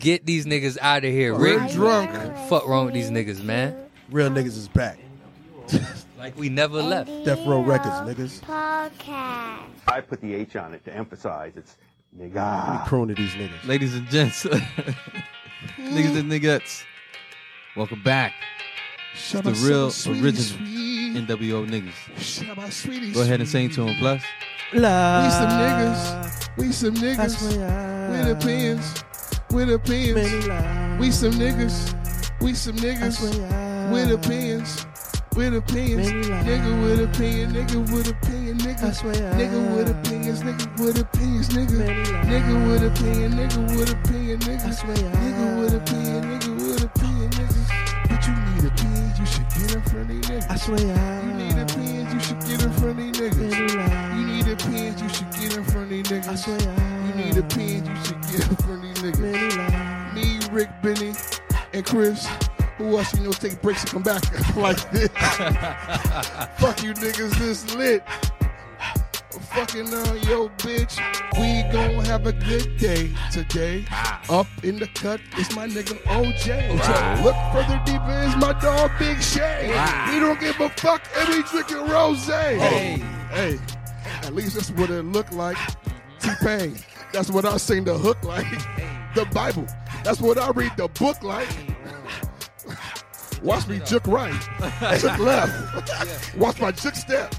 Get these niggas out of here. We're Rick, drunk. Fuck wrong with these niggas, man. Real niggas is back. Like we never left. Death Row Records, niggas. Podcast. I put the H on it to emphasize it's nigga. We crooning to these niggas. Ladies and gents, niggas and niggas, welcome back. It's the real original NWO niggas. Go ahead and sing to him, plus. We some niggas. We some niggas. With opinions. With opinions. We some niggas. We some niggas. With opinions. With opinions. Nigga with opinion. Nigga with opinion. Nigga. Nigga with opinions. Nigga with opinions. Nigga. Nigga with opinion. Nigga with opinion. Nigga. Nigga with opinion. Nigga with opinion. Nigga. But you need opinions. You should get in front of these niggas. I swear. You need opinions. You should get in front of these niggas. You need opinions. You should get in front of these niggas. I swear. You need opinions. You should get in front of these niggas. Me, Rick, Benny, and Chris. Who else you know take breaks and come back like this? Fuck you niggas, this lit. Fucking yo bitch. We gon' have a good day today. Up in the cut, it's my nigga OJ. Look further deeper, it's my dog Big Shay. We don't give a fuck and we drinking rose. Hey, at least that's what it look like. T-Pain, that's what I sing the hook like. The Bible, that's what I read the book like. Watch me juke right, juke left. Watch my juke step.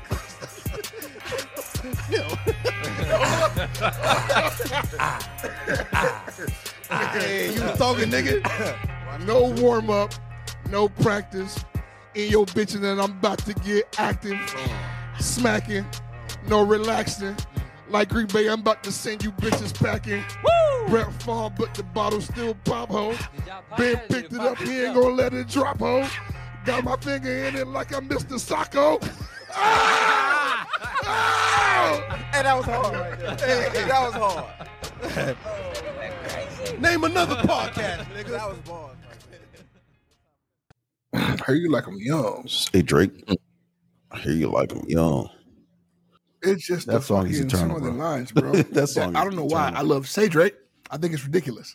Hey, you talking, nigga? No warm up, no practice. In your bitch, and then I'm about to get active, smacking, no relaxing. Like Green Bay, I'm about to send you bitches packing. Woo! Brett Favre, but the bottle still pop, ho. Ben picked it up, he ain't gonna let it drop, ho. Got my finger in it like I'm Mr. Sacco. Ah! Ah! Hey, that was hard right there. Hey, that was hard. Name another podcast, nigga. That was bars. I hear you like I'm young. Hey, Drake. I hear you like I'm young. It's just That the song is fucking eternal, some of the bro. lines, bro. That song I is don't know why. eternal. I love Say Drake. I think it's ridiculous.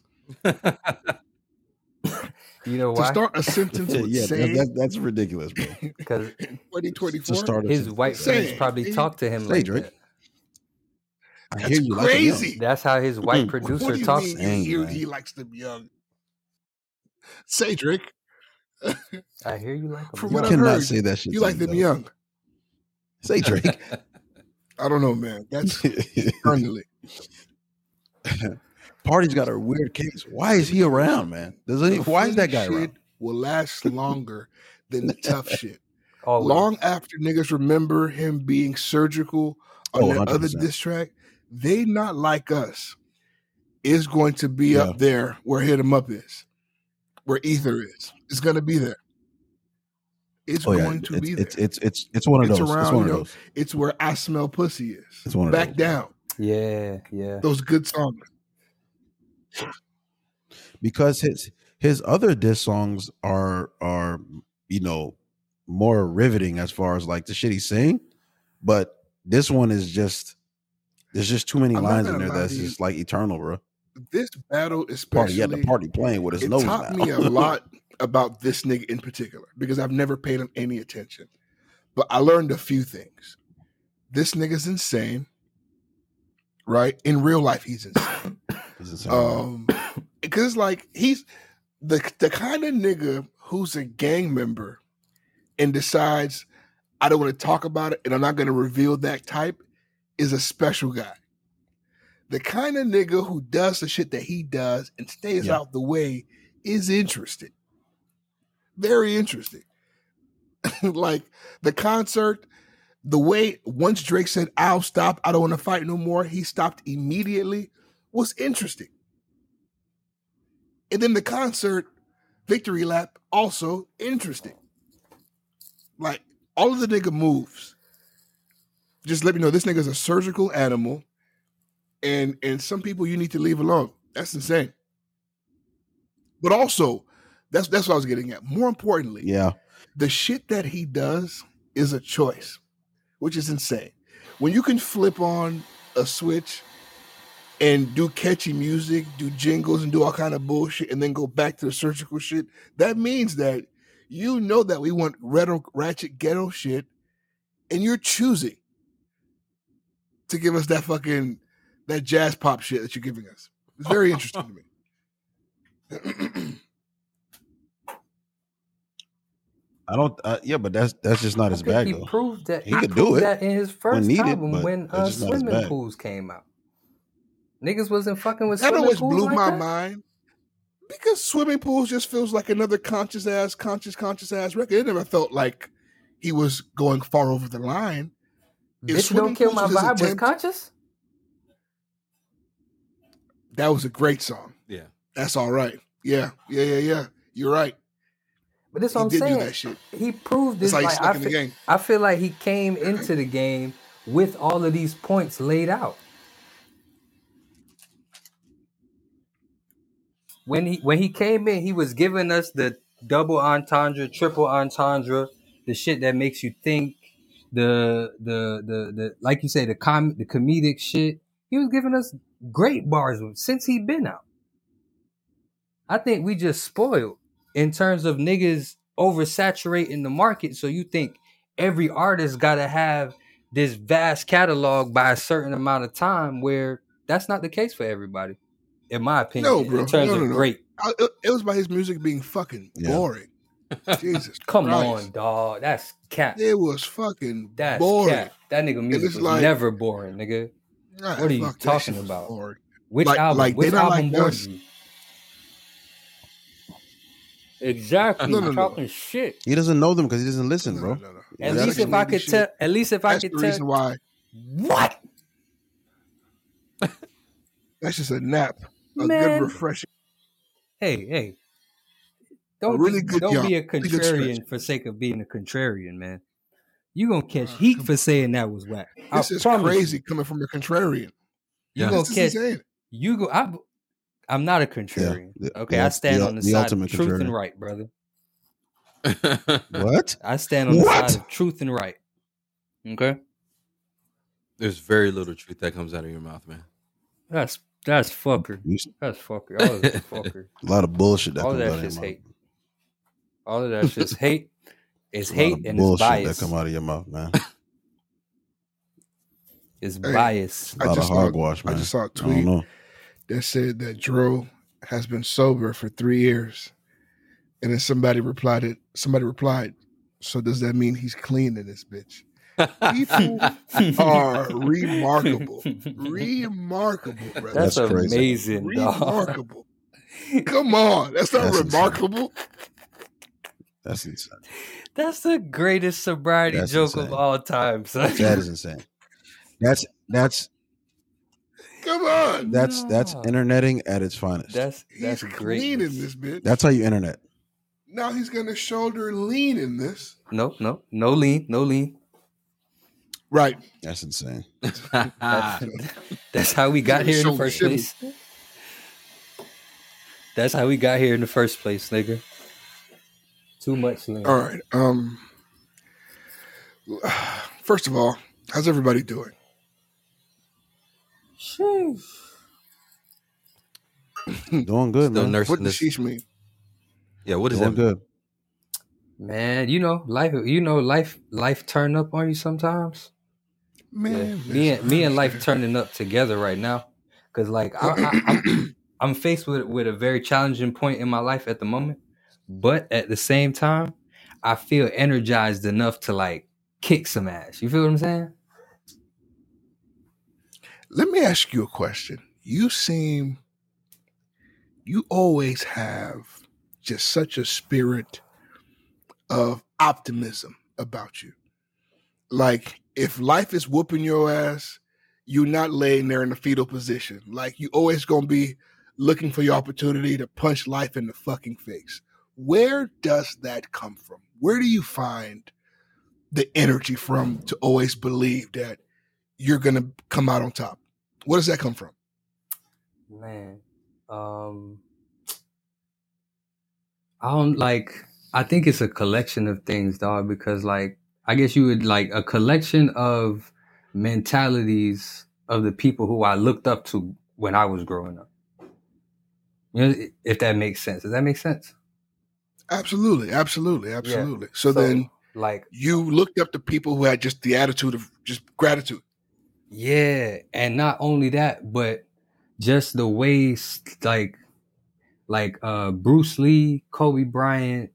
You know To why? start a sentence with Yeah, say that's ridiculous, bro. Because in 2024. To start a his sentence. white Say friends it. probably talk to him Say, like Drake. that. I That's hear you like I'm crazy. young. That's how his white What producer do you talks. mean Dang, you hear man. he likes them young? Say Drake. I hear you like him. From You what I cannot heard, say that shit. you to like me, them though. young. Say Drake. I don't know, man. That's eternally. Party's got a weird case. Why is he around, man? Why is that guy Shit around? will last longer than the tough shit. Always. Long after niggas remember him being surgical on Oh, that other 100%. diss track, They Not Like Us is going to be Yeah. up there where Hit 'Em Up is, where Ether is. It's going to be there. It's Oh yeah, going to be there. it's one of It's those. around, It's one you of know. those. It's where I Smell Pussy is. It's one of Back those. down. Yeah, yeah. Those good songs. Because his other diss songs are more riveting as far as like the shit he's saying, but this one is just there's just too many I'm not lines in gonna there lie that's to you. just like eternal, bro. This battle Party, especially, yeah, the party playing with his it nose taught now. me a lot about this nigga in particular because I've never paid him any attention. But I learned a few things. This nigga's insane, right? In real life, he's insane. He's insane. Because like he's the kind of nigga who's a gang member and decides I don't want to talk about it and I'm not going to reveal that type is a special guy. The kind of nigga who does the shit that he does and stays Yeah. out the way is interesting. Very interesting. Like the concert, the way once Drake said, I'll stop, I don't want to fight no more, he stopped immediately, was interesting. And then the concert, victory lap, also interesting. Like all of the nigga moves. Just let me know this nigga's a surgical animal. And some people you need to leave alone. That's insane. But also, that's what I was getting at. More importantly, Yeah. the shit that he does is a choice, which is insane. When you can flip on a switch and do catchy music, do jingles, and do all kind of bullshit, and then go back to the surgical shit, that means that you know that we want retro, ratchet, ghetto shit, and you're choosing to give us that jazz pop shit that you're giving us. It's very interesting to me. I don't. Yeah, but that's just not his bag He though. proved that. He could do proved it that in his first needed, album but when it's just not his Swimming bag. Pools came out. Niggas wasn't fucking with That swimming always pools blew like my that? mind because Swimming Pools just feels like another conscious ass record. It never felt like he was going far over the line. If Bitch Don't Swimming Kill Pools My was his Vibe was attempt- conscious? That was a great song. Yeah. That's all right. Yeah. You're right. But that's He what I'm did do saying. that shit. He proved this. That's how he Like, stuck in the game. I feel like he came into the game with all of these points laid out. When he came in, he was giving us the double entendre, triple entendre, the shit that makes you think, the like you say, the comedic shit. He was giving us great bars since he been out. I think we just spoiled in terms of niggas oversaturating the market. So you think every artist gotta have this vast catalog by a certain amount of time, where that's not the case for everybody, in my opinion. No, bro. In terms No. of great. It was by his music being fucking boring. Jesus Come Christ. on, dog. That's cap. It was fucking That's boring. cap. That nigga music was was like- never boring, nigga. Ah, What are you fuck, that talking shit was about? boring. Which Like- album? like, Which they not album like bored us. you? Exactly. No. Talking shit. He doesn't know them because he doesn't listen, bro. No. At That's least if I could shit. tell. At least if I That's could the reason tell. why. What? That's just a nap. A Man. good refreshing. Hey. Don't really be, good don't yawn. be a Really good contrarian stretch. for sake of being a contrarian, man. You gonna catch heat for saying that was whack. This I is promise crazy you. coming from a contrarian. You Yeah. gonna This is catch. insane. You go. I'm not a contrarian. the- Okay, the- I stand the- on the the side of ultimate truth and contrarian. right, brother. What? I stand on the What? side of truth and right. Okay, There's very little truth that comes out of your mouth, man. that's fucker. You- That's fucker. All of that's fucker. A lot of bullshit that All comes of out that of your shit's mouth. hate. All of that shit's hate. It's A lot hate of and it's bullshit bias. that come out of your mouth, man. It's Hey, bias. A lot of hogwash, man. I just saw a I don't tweet know. that said that Dro has been sober for 3 years, and then somebody replied, "So does that mean he's clean in this bitch?" People are remarkable, brother. That's That's crazy. amazing, dog. Remarkable. Come on, that's not That's insane. remarkable. That's insane. That's the greatest sobriety That's joke of insane. all time, son. That is insane. That's Come on, that's No. interneting at its finest. That's he's great. clean in this bitch. That's how you internet. Now he's gonna shoulder lean in this. No lean. Right. That's insane. That's how we got here in the Shoulder first shimmy. place. That's how we got here in the first place, nigga. Too much lean. All right. First of all, how's everybody doing? Sheesh. Doing good, Still man. nursing What does this. sheesh mean? Yeah, what is Doing that? good. Man, life turn up on you sometimes. Man, Me and life turning up together right now, because like I'm faced with a very challenging point in my life at the moment, but at the same time, I feel energized enough to like kick some ass. You feel what I'm saying? Let me ask you a question. You always have just such a spirit of optimism about you. Like, if life is whooping your ass, you're not laying there in the fetal position. Like, you always gonna be looking for your opportunity to punch life in the fucking face. Where does that come from? Where do you find the energy from to always believe that you're gonna come out on top? Where does that come from? Man, I think it's a collection of things, dog, because like, I guess you would like a collection of mentalities of the people who I looked up to when I was growing up. You know, if that makes sense. Does that make sense? Absolutely. Yeah. So then like, you looked up to people who had just the attitude of just gratitude. yeah, and not only that, but just the ways like Bruce Lee, Kobe Bryant,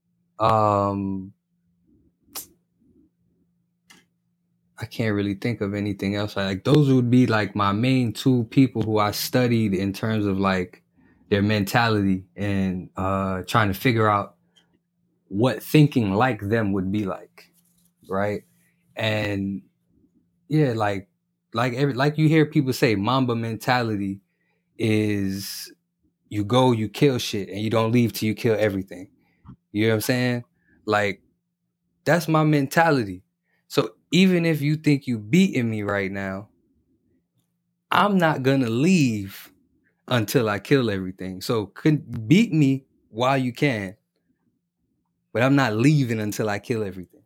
I can't really think of anything else. Like those would be like my main two people who I studied in terms of like their mentality and trying to figure out what thinking like them would be like, right? And yeah, like you hear people say, Mamba mentality is you go, you kill shit, and you don't leave till you kill everything. You know what I'm saying? Like that's my mentality. So even if you think you beating me right now, I'm not gonna leave until I kill everything. So beat me while you can, but I'm not leaving until I kill everything.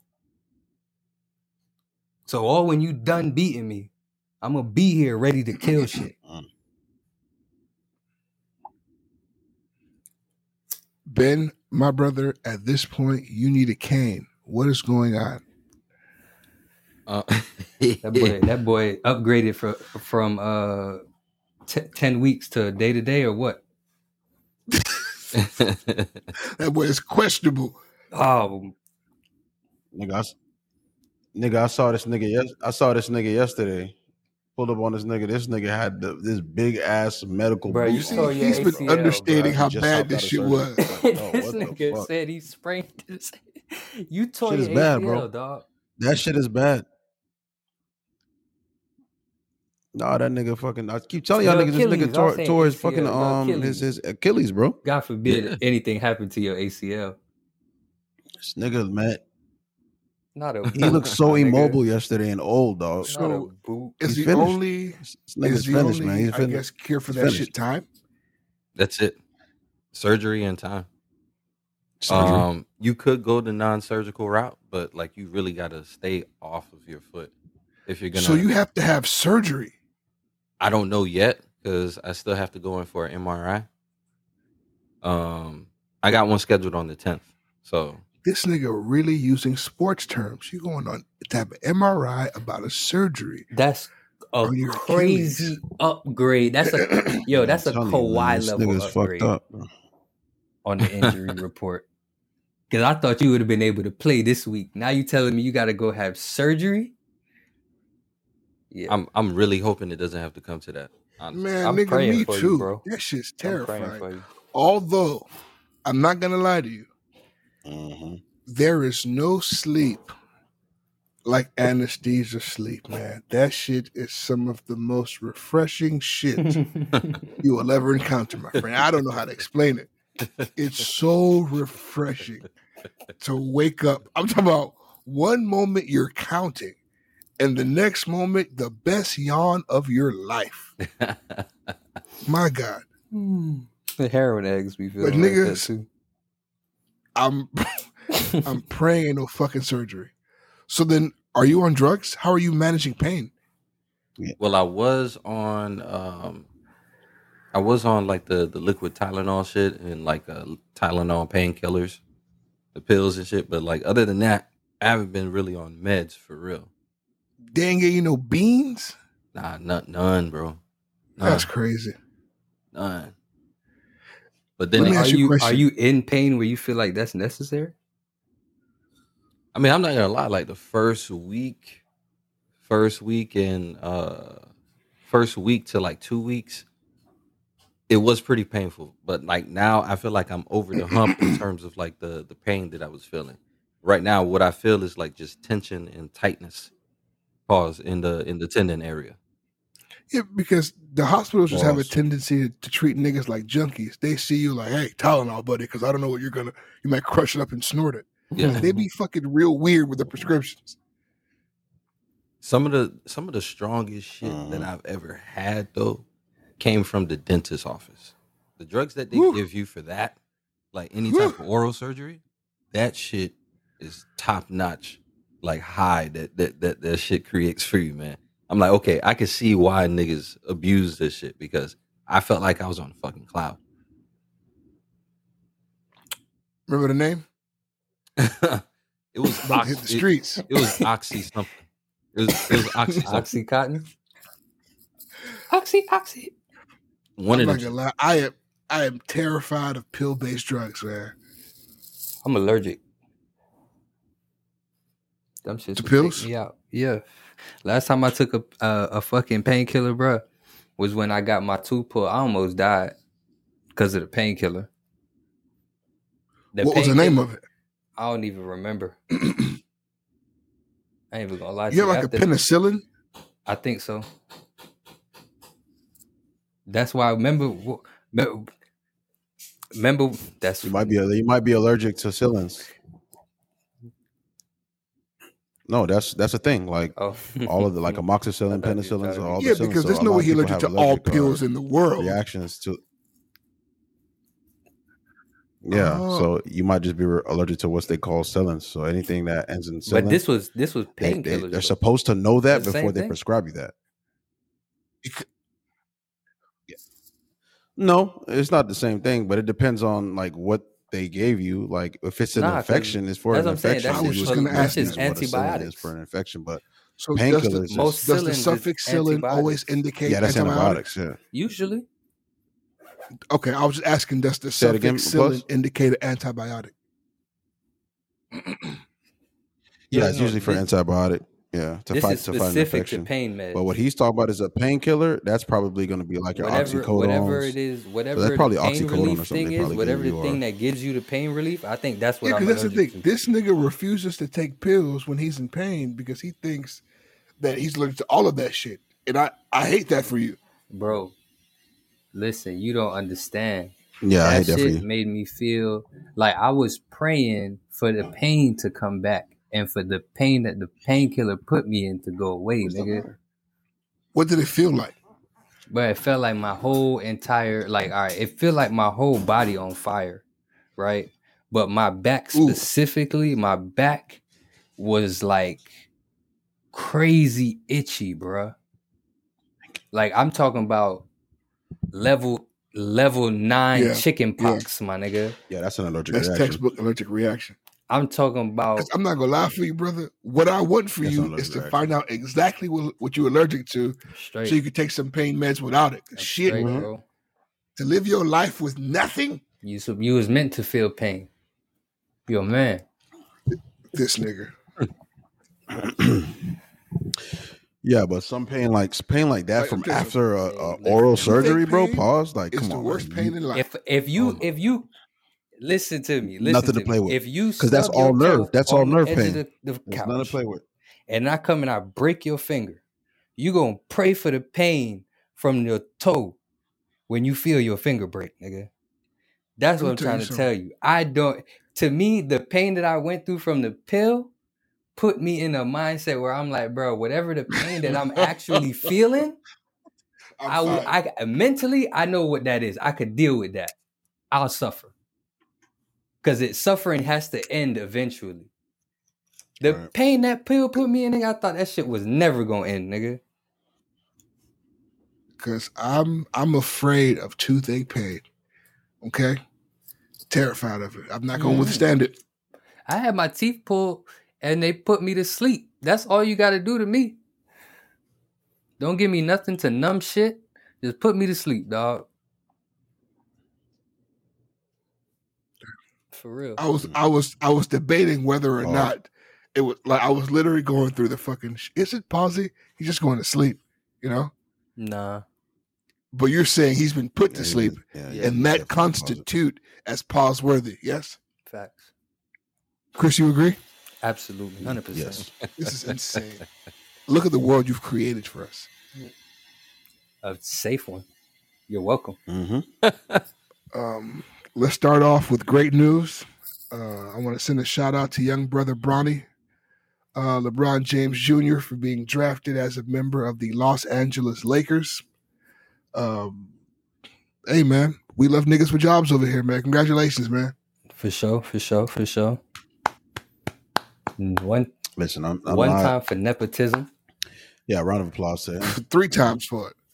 So all when you done beating me, I'm gonna be here ready to kill shit. Ben, my brother, at this point, you need a cane. What is going on? That boy upgraded from 10 weeks to day to day or what? That boy is questionable. Oh, nigga, I saw this nigga yesterday. Pulled up on this nigga. This nigga had this big ass medical. Bro, boot you on. saw your He's been ACL, understating bro. how Just bad hopped this out of shit surgery. was. Like, oh, this what the nigga fuck? said he sprained his. You tore Shit your is bad, ACL, bro. dog. That shit is bad. Nah, that nigga fucking. I keep telling y'all Your niggas, this Achilles, nigga I'm saying tore his ACL, fucking your his Achilles, bro. God forbid Yeah. anything happened to your ACL. This nigga, man, Not a he boot, looked so my nigga. immobile yesterday and old, dog. So, Not a boot. Is He's the finished. only This nigga's finished, man. He's I finished. guess cure for He's that finished. shit time? That's it. Surgery and time. Surgery. You could go the non-surgical route, but like you really got to stay off of your foot if you're gonna. So you have to have surgery. I don't know yet because I still have to go in for an MRI. I got one scheduled on the 10th. So This nigga really using sports terms. You going on to have an MRI about a surgery. That's a On your crazy Achilles. upgrade. That's a that's a I'm telling you, man, Kawhi this level nigga's upgrade fucked up, bro. on the injury report. Because I thought you would have been able to play this week. Now you telling me you got to go have surgery? Yeah, I'm really hoping it doesn't have to come to that. Honestly. Man, I'm nigga, praying me for you, too. bro. That shit's I'm praying terrifying. for you. Although, I'm not gonna lie to you, Mm-hmm. there is no sleep like anesthesia sleep, man. That shit is some of the most refreshing shit you will ever encounter, my friend. I don't know how to explain it. It's so refreshing to wake up. I'm talking about one moment you're counting, and the next moment, the best yawn of your life. My God. The heroin eggs be feeling But like that niggas, too. I'm praying ain't no fucking surgery. So then, are you on drugs? How are you managing pain? Well, I was on like the liquid Tylenol shit and like Tylenol painkillers, the pills and shit. But like other than that, I haven't been really on meds for real. They ain't get you no beans? Nah, none, bro. That's crazy. None. But then Let me Are ask you a you question. are you in pain where you feel like that's necessary? I mean, I'm not gonna lie. Like the first week and first week to like 2 weeks, it was pretty painful. But like now, I feel like I'm over the hump in terms of like the pain that I was feeling. Right now, what I feel is like just tension and tightness. Pause in the tendon area. Yeah, because the hospitals just have a Pause. tendency to treat niggas like junkies. They see you like, hey, Tylenol, buddy, because I don't know what you might crush it up and snort it. Yeah. They be fucking real weird with the prescriptions. Some of the strongest shit that I've ever had though came from the dentist's office. The drugs that they Woo. give you for that, like any type of oral surgery, that shit is top notch. Like high that shit creates for you, man. I'm like, okay, I can see why niggas abuse this shit because I felt like I was on a fucking cloud. Remember the name? It was About to hit the streets. It was Oxy something. It was Oxy something. Oxycontin. Oxy. One I'm of not them. gonna lie. I am terrified of pill-based drugs, man. I'm allergic. Them shits To would pills? take me out. Yeah. Last time I took a fucking painkiller, bro, was when I got my tooth pulled. I almost died because of the painkiller. What was the name of it? I don't even remember. I ain't even gonna lie to You you. have like a After- penicillin? I think so. That's why I remember that's You might be allergic to Cillins. No, that's a thing. Like oh. all of the like amoxicillin, I thought you were penicillins, trying all to- the Yeah, Cillins, because so there's a no lot way of he's people allergic have to all allergic, pills in the world. reactions to. Yeah, Oh. so you might just be allergic to what they call Cillins. So anything that ends in Cillin, But this was painkillers. they're though. supposed to know that It's the before same they thing? prescribe you that. No, it's not the same thing, but it depends on like what they gave you. Like if it's an Nah, 'cause infection, it's for that's an what I'm saying. infection. I was You just would gonna guess ask you. that's what a Cillin is Antibiotics. for an infection, but So painkillers is- most does the Cillins is suffix Cillin always antibiotics. indicate yeah, that's antibiotics? antibiotics. Yeah. Usually. Okay, I was just asking, does the Say it again, suffix Cillin Plus? indicate an antibiotic? Yeah, it's no, usually for this- antibiotic. Yeah, to This fight is an specific to infection. pain meds. But what he's talking about is a painkiller. That's probably going to be like your oxycodone. whatever it is, whatever that's probably the pain oxycodone or relief something thing they is, probably whatever give the you, thing or- that gives you the pain relief, I think that's what Yeah, I'm because that's the allergic thing. to. This nigga refuses to take pills when he's in pain because he thinks that he's allergic to all of that shit. And I hate that for you. Bro, listen, you don't understand. Yeah, I hate That that for shit you. made me feel like I was praying for the pain to come back and for the pain that the painkiller put me in to go away, nigga. What did it feel like? But it felt like my whole entire, like, all right, it felt like my whole body on fire, right? But my back Ooh. specifically, my back was like crazy itchy, bruh. Like I'm talking about level 9 Yeah, chicken pox, my nigga. Yeah, that's an allergic That's reaction. textbook allergic reaction. I'm talking about 'Cause I'm not gonna lie for you, brother. What I want for That's you an is to allergic find out exactly what you're allergic to, straight. so you can take some pain meds without it. 'Cause shit, straight, Mhm. bro. to live your life with nothing. You was meant to feel pain. You're a man. This nigga. Yeah, but some pain like that Like, from listen, after a listen, oral you think surgery, bro. pain Pause. Like, It's come the on, worst man. pain in life. If you listen to me, listen Nothing to me. play with. If you 'Cause that's stub your all nerve. toe That's all on the nerve edge of pain. the There's couch, nothing to play with. and I come and I break your finger, you gonna pray for the pain from your toe when you feel your finger break, nigga. That's Let what me I'm tell trying you to tell you. I don't. To me, the pain that I went through from the pill put me in a mindset where I'm like, bro, whatever the pain that I'm actually feeling, I'm fine. I mentally, I know what that is. I could deal with that. I'll suffer because suffering has to end eventually. The Right. pain that pill put me in, nigga, I thought that shit was never gonna end, nigga. Because I'm afraid of toothache pain. Okay? Terrified of it. I'm not gonna withstand it. I had my teeth pulled and they put me to sleep. That's all you got to do to me. Don't give me nothing to numb shit. Just put me to sleep, dog. For real. I was debating whether or Oh. not it was like I was literally going through the fucking is it palsy? He's just going to sleep, you know? Nah. But you're saying he's been put to Yeah, sleep, yeah, and yeah, and he's that definitely constitute as pause worthy. Yes, Facts. Chris, you agree? Absolutely. 100%. Yes. This is insane. Look at the world you've created for us. A safe one. You're welcome. Mm-hmm. Let's start off with great news. I want to send a shout out to young brother Bronny, LeBron James Jr. for being drafted as a member of the Los Angeles Lakers. Hey man, we love niggas with jobs over here, man. Congratulations, man. For sure. One Listen, I'm one not. time for nepotism. Yeah, round of applause to him. 3 times for it.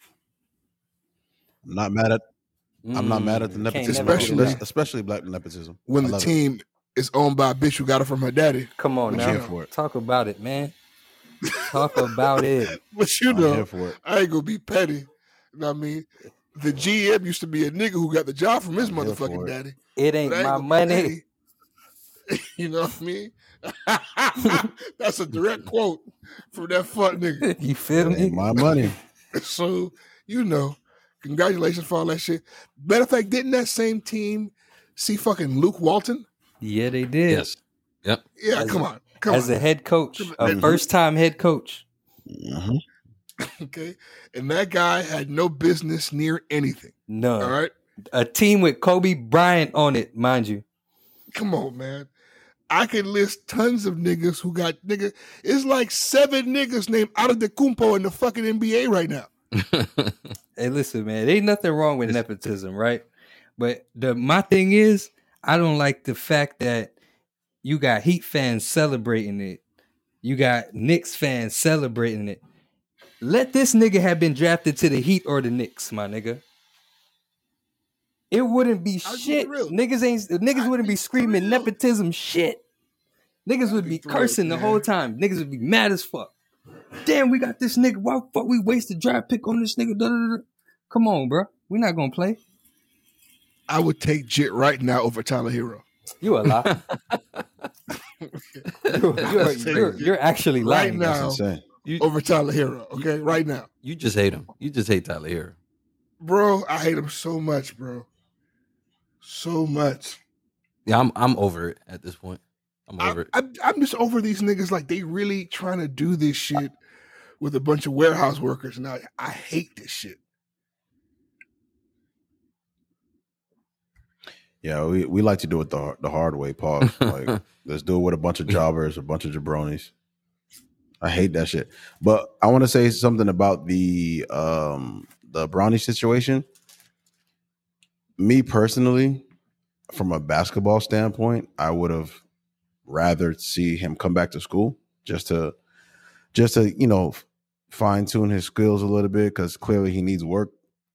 I'm not mad at the nepotism, especially black nepotism. When the team is owned by a bitch who got it from her daddy. Come on now. Talk about it, man. Talk about it. But I ain't gonna be petty. You know what I mean? The GM used to be a nigga who got the job from his motherfucking daddy. It ain't my money. You know what I mean? That's a direct quote from that fuck nigga. You feel me? My money. So, congratulations for all that shit. Matter of fact, didn't that same team see fucking Luke Walton? Yeah, they did. Yes. Yep. Yeah, come on. As a head coach, a first-time head coach. Mm-hmm. Okay. And that guy had no business near anything. None. All right. A team with Kobe Bryant on it, mind you. Come on, man. I could list tons of niggas who got nigga. It's like 7 niggas named Antetokounmpo in the fucking NBA right now. Hey, listen, man. Ain't nothing wrong with nepotism, right? But my thing is, I don't like the fact that you got Heat fans celebrating it. You got Knicks fans celebrating it. Let this nigga have been drafted to the Heat or the Knicks, my nigga. It wouldn't be shit. Niggas wouldn't be screaming nepotism shit. Niggas would be cursing the whole time. Niggas would be mad as fuck. Damn, we got this nigga. Why the fuck we waste a draft pick on this nigga? Da, da, da. Come on, bro. We're not gonna play. I would take Jit right now over Tyler Hero. You a lie. You're actually lying. Right now over Tyler Hero. Okay, right now. You just hate him. You just hate Tyler Hero. Bro, I hate him so much, bro. So much. Yeah, I'm over it at this point. I'm over it. I'm just over these niggas like they really trying to do this shit with a bunch of warehouse workers. And I hate this shit. Yeah, we like to do it the hard way, pause. Like, let's do it with a bunch of jobbers, a bunch of jabronis. I hate that shit. But I want to say something about the Bronny situation. Me personally, from a basketball standpoint, I would have rather see him come back to school just to fine tune his skills a little bit, because clearly he needs work.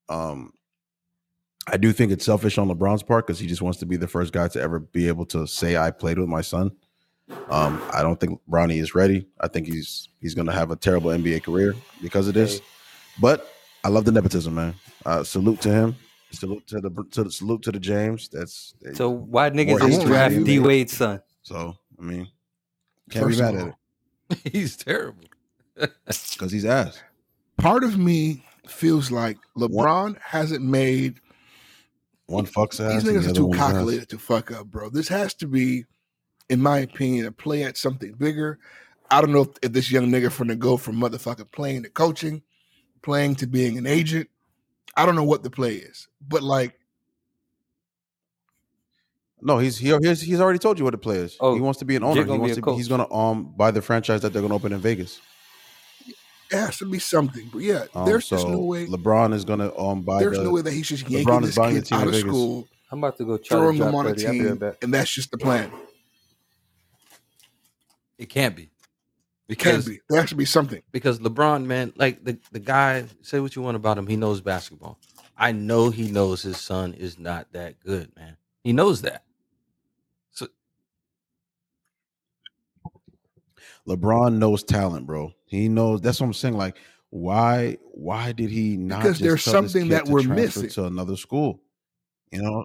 I do think it's selfish on LeBron's part because he just wants to be the first guy to ever be able to say I played with my son. I don't think Bronny is ready. I think he's going to have a terrible NBA career because of this. But I love the nepotism, man. Salute to him. Salute to the James. So why niggas ain't draft D Wade's son? So I mean, can't be mad at it. He's terrible because he's ass. Part of me feels like LeBron hasn't made one fuck's ass. These niggas are too calculated to fuck up, bro. This has to be, in my opinion, a play at something bigger. I don't know if this young nigga finna go from motherfucking playing to coaching, playing to being an agent. I don't know what the play is, but like, no, he's already told you what the play is. He wants to be an owner. He's gonna buy the franchise that they're gonna open in Vegas. It has to be something, but yeah, there's just no way. LeBron is gonna buy. There's no way that he's just yanking this kid out of school. I'm about to go try throwing him on a team, and that's just the plan. It can't be. Because there has to be something. Because LeBron, man, like the guy, say what you want about him, he knows basketball. I know he knows his son is not that good, man. He knows that. So LeBron knows talent, bro. He knows. That's what I'm saying. Like, why did he not? Because just there's something that we're missing to another school. You know,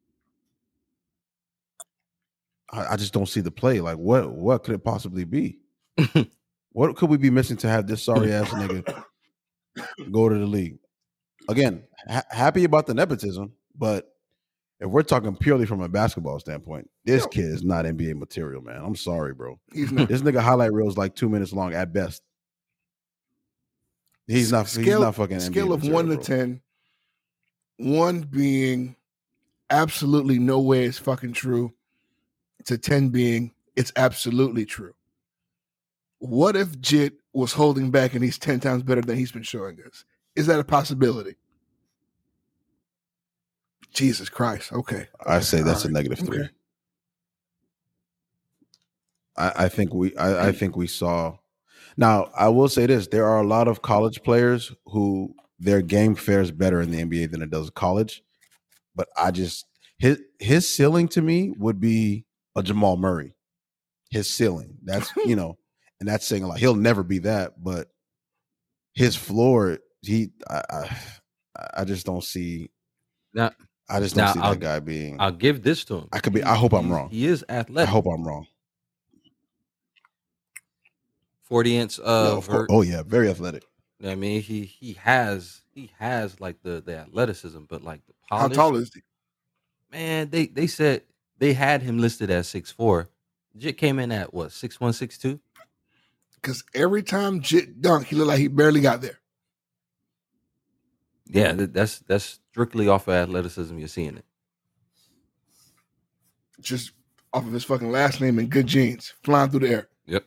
I just don't see the play. Like, what could it possibly be? What could we be missing to have this sorry ass nigga go to the league? Again, happy about the nepotism, but if we're talking purely from a basketball standpoint, this kid is not NBA material, man. I'm sorry, bro. He's not. This nigga highlight reel is like 2 minutes long at best. He's not fucking scale NBA of material, 1 to bro. 10. 1 being absolutely no way it's fucking true, to 10 being it's absolutely true. What if Jit was holding back and he's 10 times better than he's been showing us? Is that a possibility? Jesus Christ. Okay. I say that's a -3. Okay. I think we saw. Now, I will say this: there are a lot of college players who their game fares better in the NBA than it does college. But I just his ceiling to me would be a Jamal Murray. His ceiling. That's and that's saying a lot. He'll never be that, but his floor, I just don't see. Now, I just don't see that guy being. I'll give this to him. I hope I'm wrong. He is athletic. I hope I'm wrong. 40-inch. Of course. Oh yeah, very athletic. I mean, he has like the athleticism, but like the polish. How tall is he? Man, they said they had him listed at 6'4". Jit came in at what, 6'1", 6'2"? Because every time Jit dunked, he looked like he barely got there. Yeah, that's strictly off of athleticism. You're seeing it. Just off of his fucking last name and good genes, flying through the air. Yep.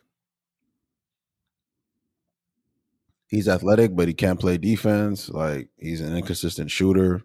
He's athletic, but he can't play defense. Like, he's an inconsistent shooter,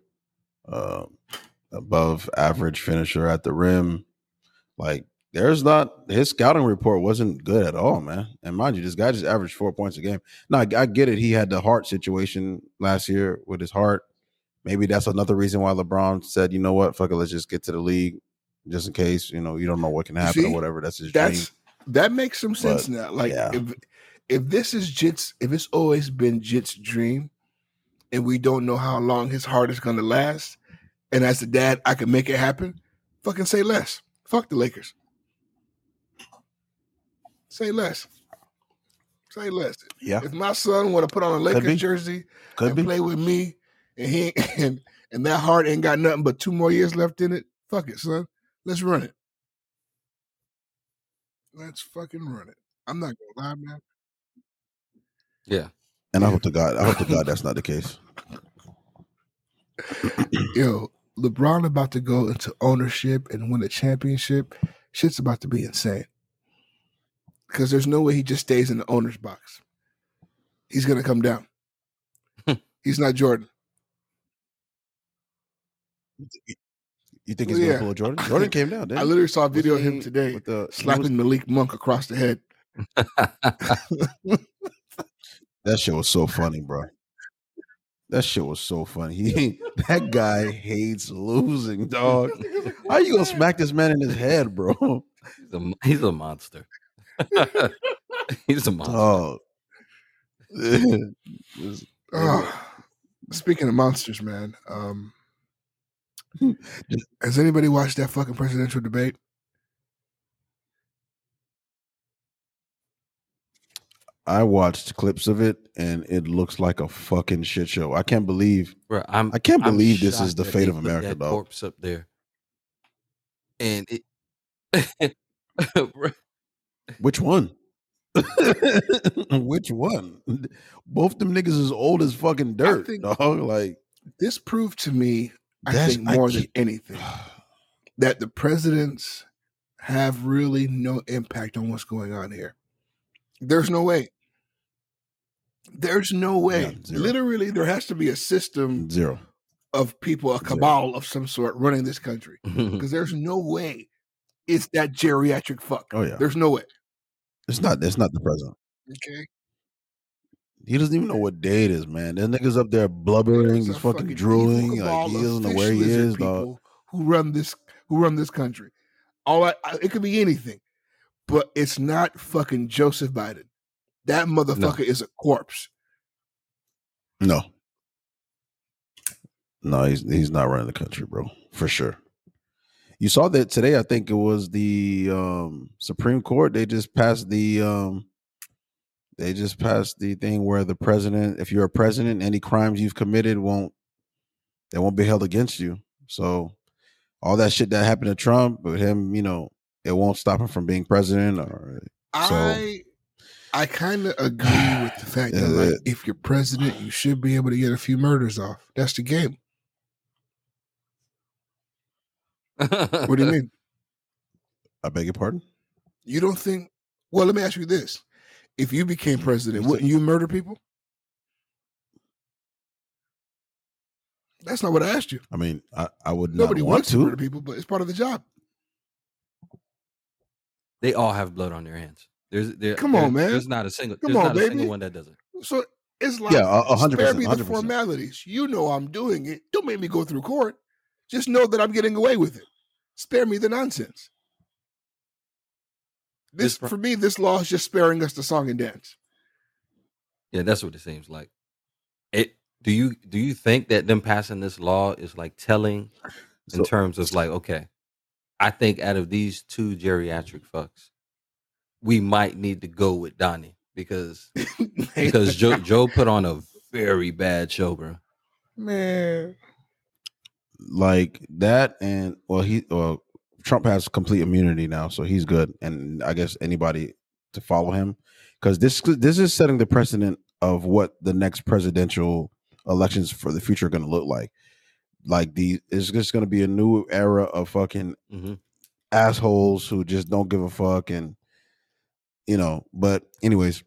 above average finisher at the rim. Like, his scouting report wasn't good at all, man. And mind you, this guy just averaged 4 points a game. Now, I get it. He had the heart situation last year with his heart. Maybe that's another reason why LeBron said, you know what, fuck it, let's just get to the league just in case, you don't know what can happen or whatever. That's his dream. That makes some sense now. Like, yeah. If this is Jit's, if it's always been Jit's dream and we don't know how long his heart is going to last, and as a dad, I can make it happen, fucking say less. Fuck the Lakers. Say less. Say less. Yeah. If my son want to put on a Lakers jersey and play with me, and and that heart ain't got nothing but 2 more years left in it, fuck it, son. Let's run it. Let's fucking run it. I'm not gonna lie, man. Yeah. And I hope to God that's not the case. Yo, LeBron about to go into ownership and win a championship. Shit's about to be insane. Because there's no way he just stays in the owner's box. He's going to come down. He's not Jordan. You think he's going to pull a Jordan? Jordan came down, didn't he? I literally saw a video of him today slapping Malik Monk across the head. That shit was so funny, bro. That shit was so funny. That guy hates losing, dog. How you going to smack this man in his head, bro? He's a monster. He's a monster. Speaking of monsters, man, has anybody watched that fucking presidential debate? I watched clips of it, and it looks like a fucking shit show. I can't believe, bro, I can't believe this is the fate of America, dog. Corpse up there, and it. Which one? Which one? Both them niggas is old as fucking dirt, dog. Like, this proved to me, I think more than anything, that the presidents have really no impact on what's going on here. There's no way. There's no way. Yeah, literally, there has to be a system of people, a cabal of some sort running this country. Because there's no way it's that geriatric fuck. Oh yeah. There's no way. It's not the president. Okay. He doesn't even know what day it is, man. That nigga's up there blubbering, he's fucking drooling, like he doesn't know where he is, dog. Who run this country? It could be anything. But it's not fucking Joseph Biden. That motherfucker is a corpse. No, he's not running the country, bro, for sure. You saw that today. I think it was the Supreme Court. They just passed the thing where the president, if you're a president, any crimes you've committed won't be held against you. So all that shit that happened to Trump, with him, it won't stop him from being president. I kind of agree with the fact that if you're president, you should be able to get a few murders off. That's the game. What do you mean? I beg your pardon? You don't think? Well, let me ask you this: if you became president, wouldn't you murder people? That's not what I asked you. I mean, I would not. Nobody wants to murder people, but it's part of the job. They all have blood on their hands. Come on, man. There's not a single. Come There's on, not a baby. single one that doesn't. So it's like, Yeah, 100%, spare me the 100%. formalities. You know I'm doing it. Don't make me go through court. Just know that I'm getting away with it. Spare me the nonsense. For me, this law is just sparing us the song and dance. Yeah, that's what it seems like. Do you think that them passing this law is like telling in terms of like, okay, I think out of these two geriatric fucks, we might need to go with Donnie because Joe put on a very bad show, bro. Man, like that, and Trump has complete immunity now, so he's good, and I guess anybody to follow him, because this is setting the precedent of what the next presidential elections for the future are going to look like. Like it's just going to be a new era of fucking assholes who just don't give a fuck, and But anyways,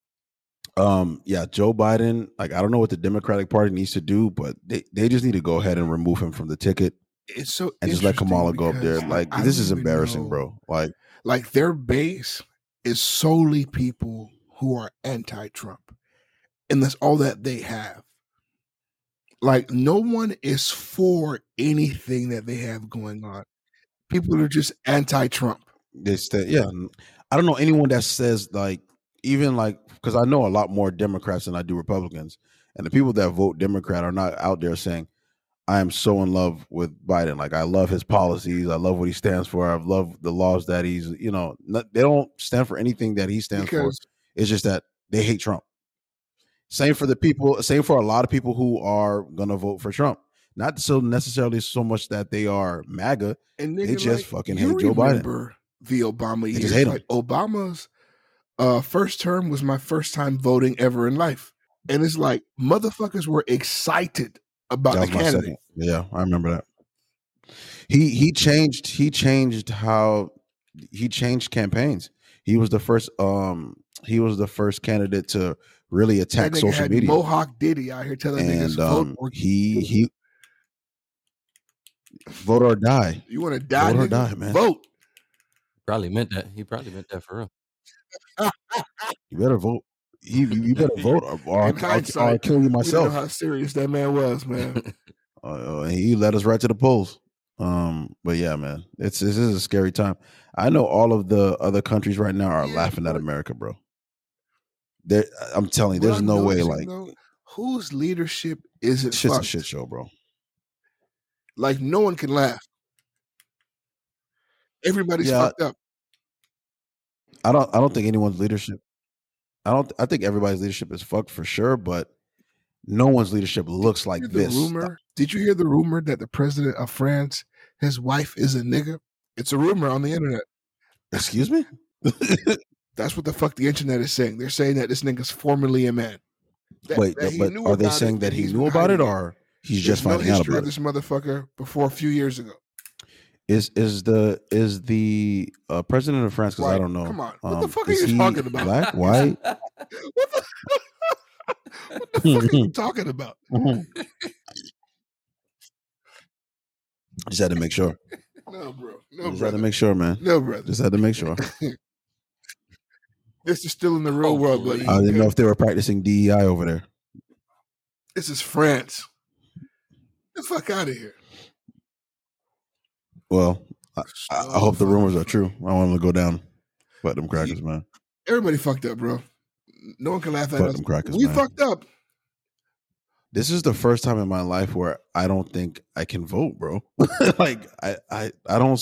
yeah, Joe Biden. Like, I don't know what the Democratic Party needs to do, but they just need to go ahead and remove him from the ticket. It's so and just let Kamala go up there. because, Like, I this don't is even embarrassing, know. bro. Like, Their base is solely people who are anti-Trump, and that's all that they have. Like, no one is for anything that they have going on. People are just anti-Trump. yeah. I don't know anyone that says like, even like, because I know a lot more Democrats than I do Republicans, and the people that vote Democrat are not out there saying, I am so in love with Biden. Like, I love his policies. I love what he stands for. I love the laws that he's, they don't stand for anything that he stands for. It's just that they hate Trump. Same for a lot of people who are going to vote for Trump. Not so necessarily so much that they are MAGA. And they just fucking hate Joe remember Biden. The Obama years. They just hate him. Like, Obama's first term was my first time voting ever in life. And it's like, motherfuckers were excited about That the was my candidate. second. Yeah, I remember that. He changed campaigns. He was the first candidate to really attack That nigga social had media. Mohawk Diddy out here telling niggas vote or he vote or die. You want to die, Vote or nigga? die, man. Vote. He probably meant that for real. You better vote. You better vote, or In I'll hindsight, kill you we don't know myself. how serious that man was, man. He led us right to the polls. But yeah, man, this is a scary time. I know all of the other countries right now are laughing at America, bro. I'm telling you, there's no way. Like, whose leadership is it? shit's a fucked? shit show, bro. Like, no one can laugh. Everybody's fucked up. I don't think anyone's leadership. I think everybody's leadership is fucked for sure, but no one's leadership looks like this. Did you hear the rumor that the president of France, his wife is a nigga? It's a rumor on the internet. Excuse me? That's what the fuck the internet is saying. They're saying that this nigga's formerly a man. But are they saying that he knew about it, or he's just finding out about of this motherfucker before a few years ago? Is the president of France? Because I don't know. Come on, what the fuck are is you he talking about? Black, white? What the fuck are you talking about? Just had to make sure. No, bro. Just had to make sure, man. No, brother. Just had to make sure. This is still in the real world, buddy. I didn't know if they were practicing DEI over there. This is France. Get the fuck out of here. Well, I hope the rumors are true. I want them to go down. Fuck them crackers, man. Everybody fucked up, bro. No one can laugh at Fuck us. them crackers, We man. fucked up. This is the first time in my life where I don't think I can vote, bro. Like I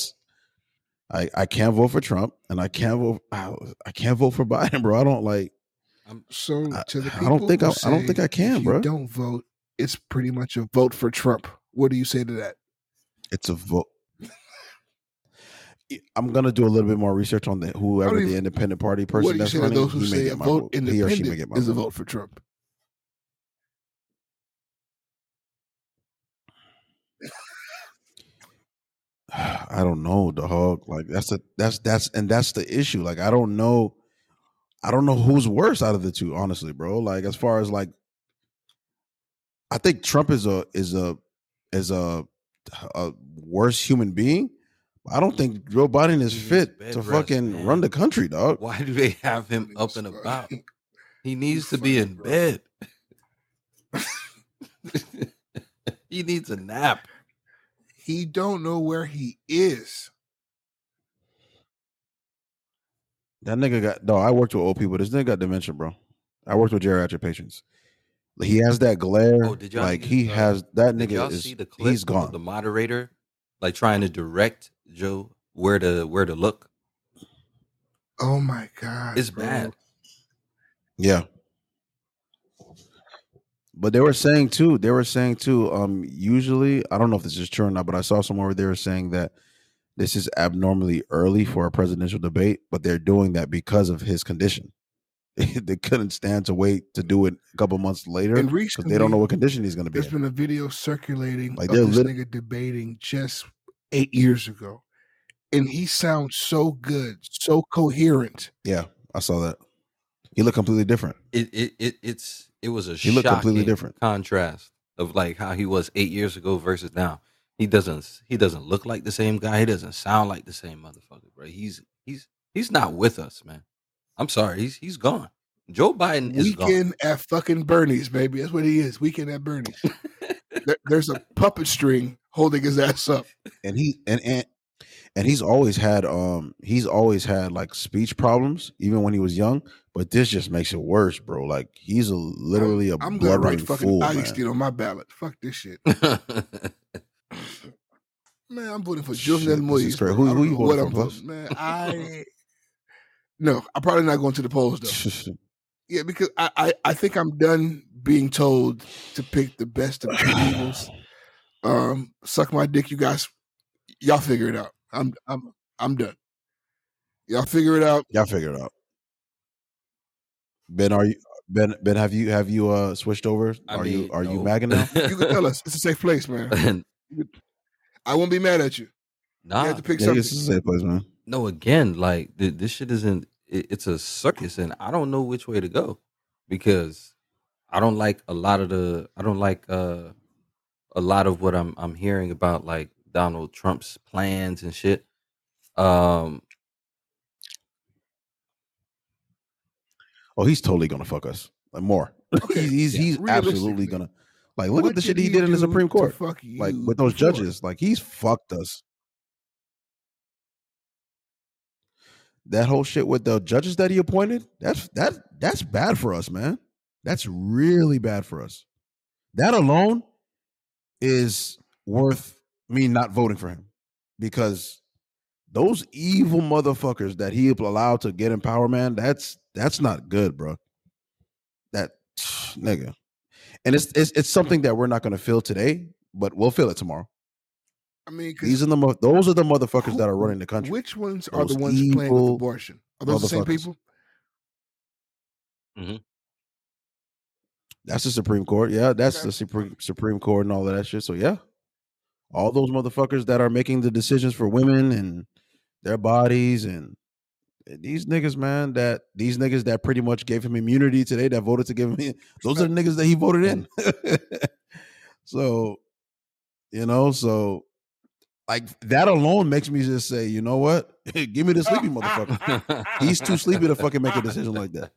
can't vote for Trump, and I can't vote for Biden, bro. I don't like. So to the people I don't think who I don't think say I can, if bro. you don't vote, it's pretty much a vote for Trump. What do you say to that? It's a vote. I'm gonna do a little bit more research on whoever the independent party What person do you that's say to running. those who He may say get a my vote vote. He or she may get independent my is a vote. vote for Trump? I don't know, dog. Like that's the issue. Like I don't know who's worse out of the two, honestly, bro. Like as far as like, I think Trump is a worse human being, I don't think Joe Biden is He needs fit bed to rest, fucking man. run the country, dog. Why do they have him up and about? He needs to be in bed. He needs a nap. He don't know where he is. That nigga got no. I worked with old people. This nigga got dementia, bro. I worked with geriatric patients. He has that glare. Oh, did y'all like see, he has that Did nigga y'all is see the clip he's gone. of the moderator like trying to direct Joe where to look? Oh my God. It's bro. bad. Yeah. But they were saying too, usually, I don't know if this is true or not, but I saw somewhere where they were saying that this is abnormally early for a presidential debate, but they're doing that because of his condition. They couldn't stand to wait to do it a couple months later And because they don't know what condition he's going to be There's in. been a video circulating Like, of they're this lit- nigga debating just 8 years ago. And he sounds so good, so coherent. Yeah, I saw that. He looked completely different. It was a He looked completely shocking different. contrast of like how he was 8 years ago versus now. He doesn't look like the same guy. He doesn't sound like the same motherfucker, bro. He's not with us, man. I'm sorry, he's gone. Joe Biden is gone. Weekend at fucking Bernie's, baby. That's what he is. Weekend at Bernie's. There's a puppet string holding his ass up. And he's always had like speech problems even when he was young, but this just makes it worse, bro. Like he's literally a I'm gonna write blubbering fucking fool, Ike man. Steele on my ballot. Fuck this shit. Man, I'm voting for Shit, Jovenel this is Moise. crazy. bro. Who I don't you know voting what for, I'm Puffs? voting. Man, no, I'm probably not going to the polls though. Yeah, because I think I'm done being told to pick the best of two evils. Suck my dick, you guys. Y'all figure it out. I'm done. Y'all figure it out. Y'all figure it out. Ben, have you switched over? Are you no. MAGA now? You can tell us. It's a safe place, man. I won't be mad at you. Nah, You have to pick Yeah, something. this is a safe place, man. no. Again, like this shit isn't. It's a circus, and I don't know which way to go because I don't like a lot of what I'm hearing about like Donald Trump's plans and shit. Oh, he's totally gonna fuck us. Like more. Okay, he's absolutely realistically, gonna like look what at the shit did he he did in the do Supreme to Court. fuck you Like with those before? judges. Like he's fucked us. That whole shit with the judges that he appointed, that's bad for us, man. That's really bad for us. That alone is worth me not voting for him because those evil motherfuckers that he allowed to get in power, man, that's not good, bro. That nigga. And it's something that we're not going to feel today, but we'll feel it tomorrow. I mean, 'cause Those are the motherfuckers that are running the country. which ones are the Those ones playing with evil abortion? Are those the same motherfuckers. people? That's the Supreme Court. Yeah, that's Okay. the Supreme Court and all of that shit. So yeah, all those motherfuckers that are making the decisions for women and their bodies and these niggas, man, these niggas that pretty much gave him immunity today, that voted to give him, those are the niggas that he voted in. So, like that alone makes me just say, you know what? Give me the sleepy motherfucker. He's too sleepy to fucking make a decision like that.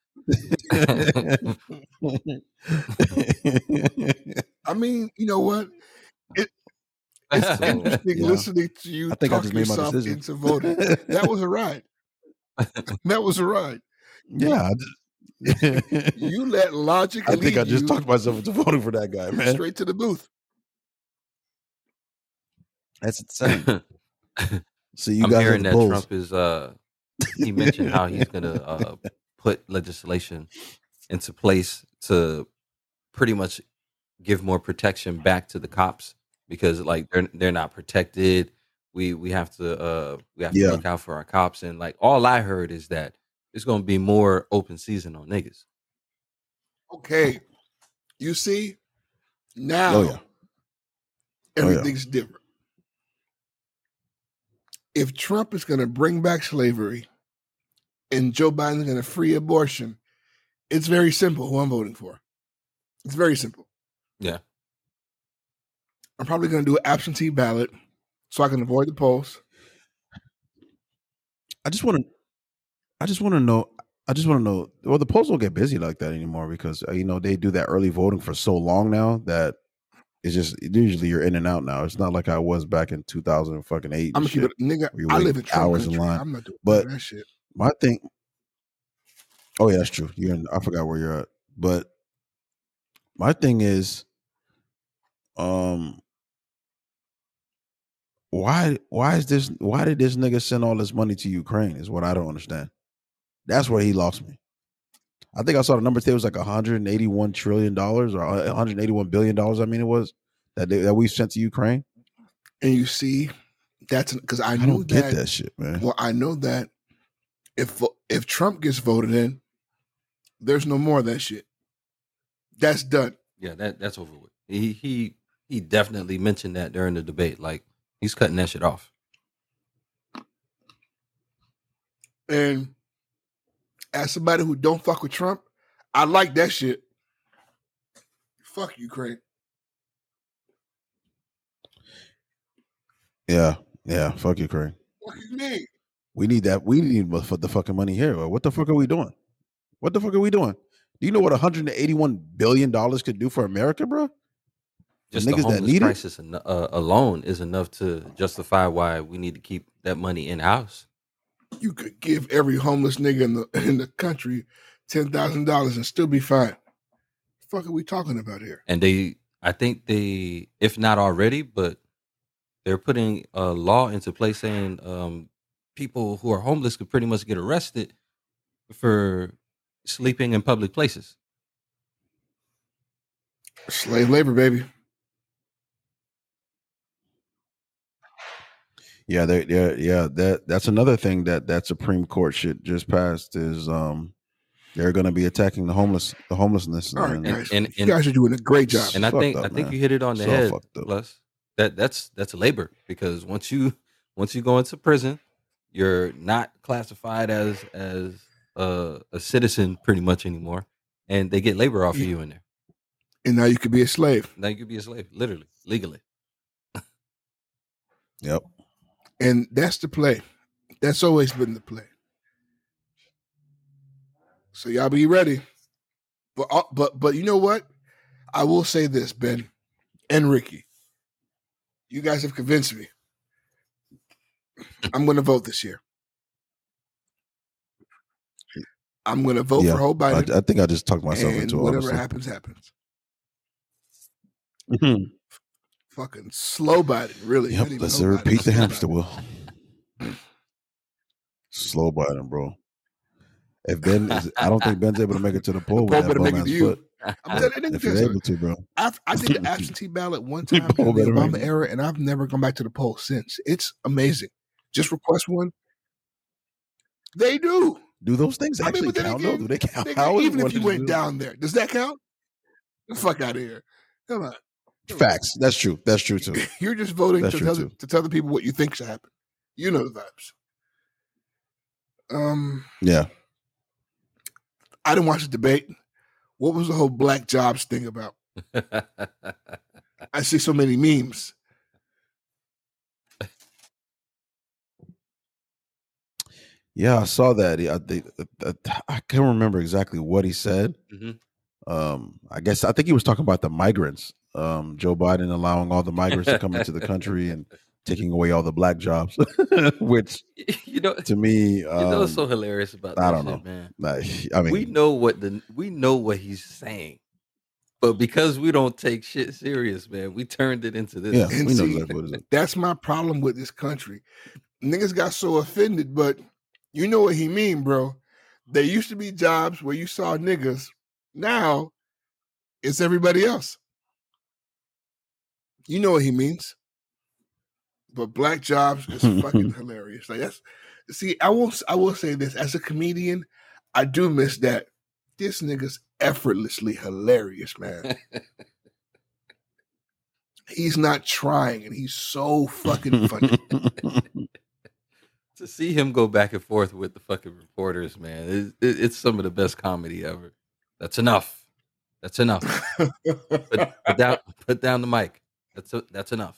I mean, you know what? It's So, interesting yeah. listening to you I think I talk just made my yourself decision. into voting. That was a ride. That was a ride. Yeah. You let logic I think lead I just you talked myself into voting for that guy, man. straight to the booth. That's insane. So you I'm guys are hearing the that bulls. Trump is he mentioned how he's gonna put legislation into place to pretty much give more protection back to the cops because like they're not protected. We have to Yeah. look out for our cops, and like all I heard is that it's gonna be more open season on niggas. Okay. You see, now Oh, yeah. everything's different. If Trump is going to bring back slavery and Joe Biden is going to free abortion, it's very simple who I'm voting for. It's very simple. Yeah. I'm probably going to do an absentee ballot so I can avoid the polls. I just want to. I just want to know. I just want to know. Well, the polls don't get busy like that anymore because they do that early voting for so long now that it's just usually you're in and out now. It's not like I was back in 2008. I'm gonna keep it, nigga. You I wait live in Trump hours in country. line. I'm not doing But that shit. my thing. Oh yeah, that's true. You're in. I forgot where you're at. But my thing is, why is this? Why did this nigga send all this money to Ukraine? Is what I don't understand. That's where he lost me. I think I saw the number today was like $181 trillion or $181 billion. I mean, it was that we sent to Ukraine. And you see, that's because I don't get that shit, man. Well, I know that if Trump gets voted in, there's no more of that shit. That's done. Yeah, that's over with. He definitely mentioned that during the debate. Like, he's cutting that shit off. And as somebody who don't fuck with Trump, I like that shit. Fuck Ukraine. Yeah. Fuck Ukraine. What do you mean? We need that. We need the fucking money here. What the fuck are we doing? What the fuck are we doing? Do you know what $181 billion could do for America, bro? Just the homeless crisis alone is enough to justify why we need to keep that money in house. You could give every homeless nigga in the country $10,000 and still be fine. The fuck are we talking about here? And I think they, if not already, but they're putting a law into place saying people who are homeless could pretty much get arrested for sleeping in public places. Slave labor, baby. Yeah, that's another thing that Supreme Court shit just passed is they're going to be attacking the homelessness. All right, guys. And you guys are doing a great job. And I think you hit it on the head. Plus, that's labor, because once you go into prison, you're not classified as a citizen pretty much anymore, and they get labor off of you in there. And now you could be a slave. Now you could be a slave, literally, legally. Yep. And that's the play. That's always been the play. So y'all be ready. But you know what? I will say this, Ben and Ricky. You guys have convinced me. I'm going to vote this year. I'm going to vote for Joe Biden. I think I just talked myself into it. Whatever happens. Mm-hmm. Fucking slow Biden, really. Yep, let's repeat the hamster wheel. Slow Biden, bro. If I don't think Ben's able to make it to the poll with that bum ass foot. If you're able to, bro. I did the absentee ballot one time in the Obama era, and I've never gone back to the poll since. It's amazing. Just request one. They do. Do those things actually count? No, do they count? Even if you went down there, does that count? The fuck out of here. Come on. Facts. That's true. That's true too. You're just voting to tell the people what you think should happen. You know the vibes. Yeah. I didn't watch the debate. What was the whole black jobs thing about? I see so many memes. Yeah, I saw that. I can't remember exactly what he said. Mm-hmm. I think he was talking about the migrants. Joe Biden allowing all the migrants to come into the country and taking away all the black jobs, which to me, what's so hilarious about that? I don't know, man. I mean, we know what he's saying, but because we don't take shit serious, man, we turned it into this. Yeah, we know exactly what it is. That's my problem with this country. Niggas got so offended, but you know what he mean, bro. There used to be jobs where you saw niggas. Now it's everybody else. You know what he means. But black jobs is fucking hilarious. Like I will say this, as a comedian, I do miss that. This nigga's effortlessly hilarious, man. He's not trying, and he's so fucking funny. To see him go back and forth with the fucking reporters, man, it's some of the best comedy ever. That's enough. That's enough. Put down the mic. That's enough.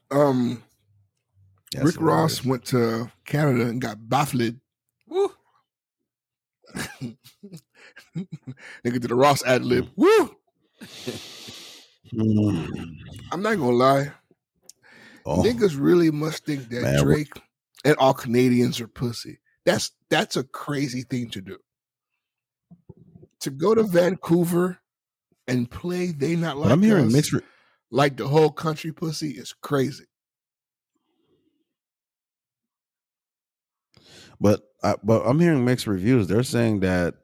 That's Rick Ross hilarious. went to Canada and got baffled. Woo. Nigga did a Ross ad lib. Woo! I'm not gonna lie. Oh, Niggas really must think that Man, Drake and all Canadians are pussy. That's a crazy thing to do. To go to Vancouver and play They Not Like but I'm hearing Us mixed. like the whole country pussy is crazy. But I'm hearing mixed reviews. They're saying that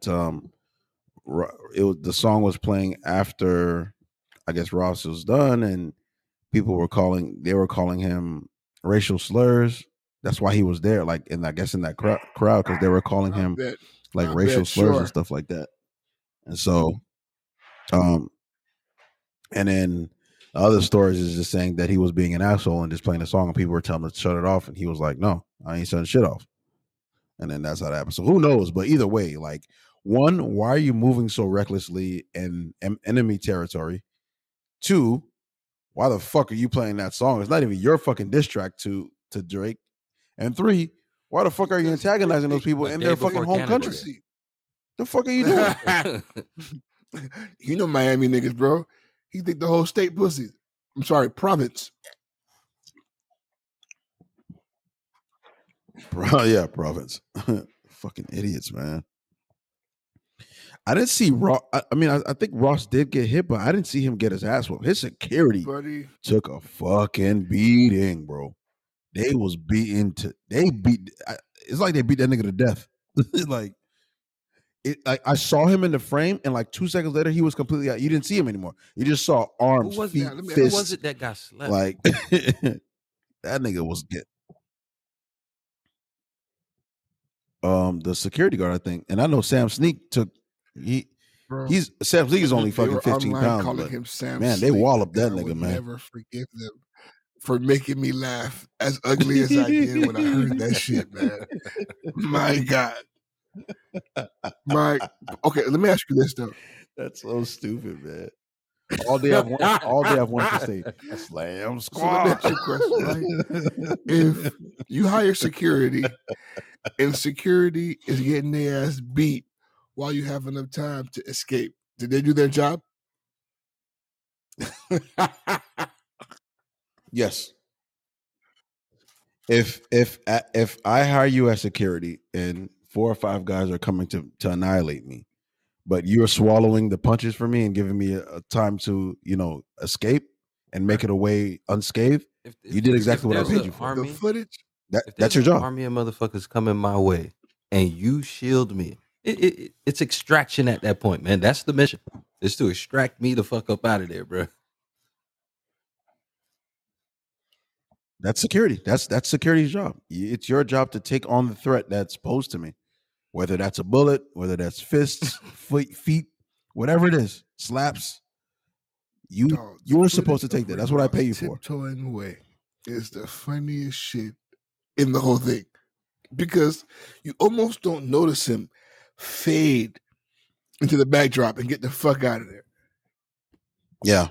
the song was playing after, I guess, Ross was done, and people were calling him racial slurs. That's why he was there, like, I guess in that crowd, because they were calling him like racial slurs and stuff like that. And so, and then the other stories is just saying that he was being an asshole and just playing the song, and people were telling him to shut it off, and he was like, "No, I ain't shutting shit off." And then that's how that happened. So who knows? But either way, like, one, why are you moving so recklessly in enemy territory? Two, why the fuck are you playing that song? It's not even your fucking diss track to Drake. And three, why the fuck are you antagonizing those people in their fucking home country? The fuck are you doing? You know Miami niggas, bro. He think the whole state pussy. I'm sorry, province. Yeah, province. Fucking idiots, man. I didn't see Ross. I mean, I think Ross did get hit, but I didn't see him get his ass whooped. His security took a fucking beating, bro. They was beating it's like they beat that nigga to death. Like, I saw him in the frame, and like 2 seconds later, he was completely out. You didn't see him anymore. You just saw arms, feet, fists. Who was it that got slept? Like, that nigga was get. The security guard, I think, and I know Sam Sneak took. Sam Sneak is only fucking 15 pounds. Calling But him Sam man, Sneak, they wallop that I nigga, would man. Never forgive them for making me laugh as ugly as I did when I heard that shit, man. My God. Okay, let me ask you this though. That's so stupid, man. All day I've wanted to say slam squad. So let me ask you a question, right? If you hire security and security is getting their ass beat while you have enough time to escape, did they do their job? Yes. If I hire you as security and 4 or 5 guys are coming to annihilate me, but you're swallowing the punches for me and giving me a time to, escape and make it away unscathed, you did exactly what I paid you for. The footage. That's your job. Army of motherfuckers coming my way, and you shield me. It's extraction at that point, man. That's the mission. It's to extract me the fuck up out of there, bro. That's security. That's security's job. It's your job to take on the threat that's posed to me. Whether that's a bullet, whether that's fists, feet, whatever it is, slaps. You were supposed to take that. That's what I pay you for. Tiptoeing away is the funniest shit in the whole thing, because you almost don't notice him fade into the backdrop and get the fuck out of there. Yeah.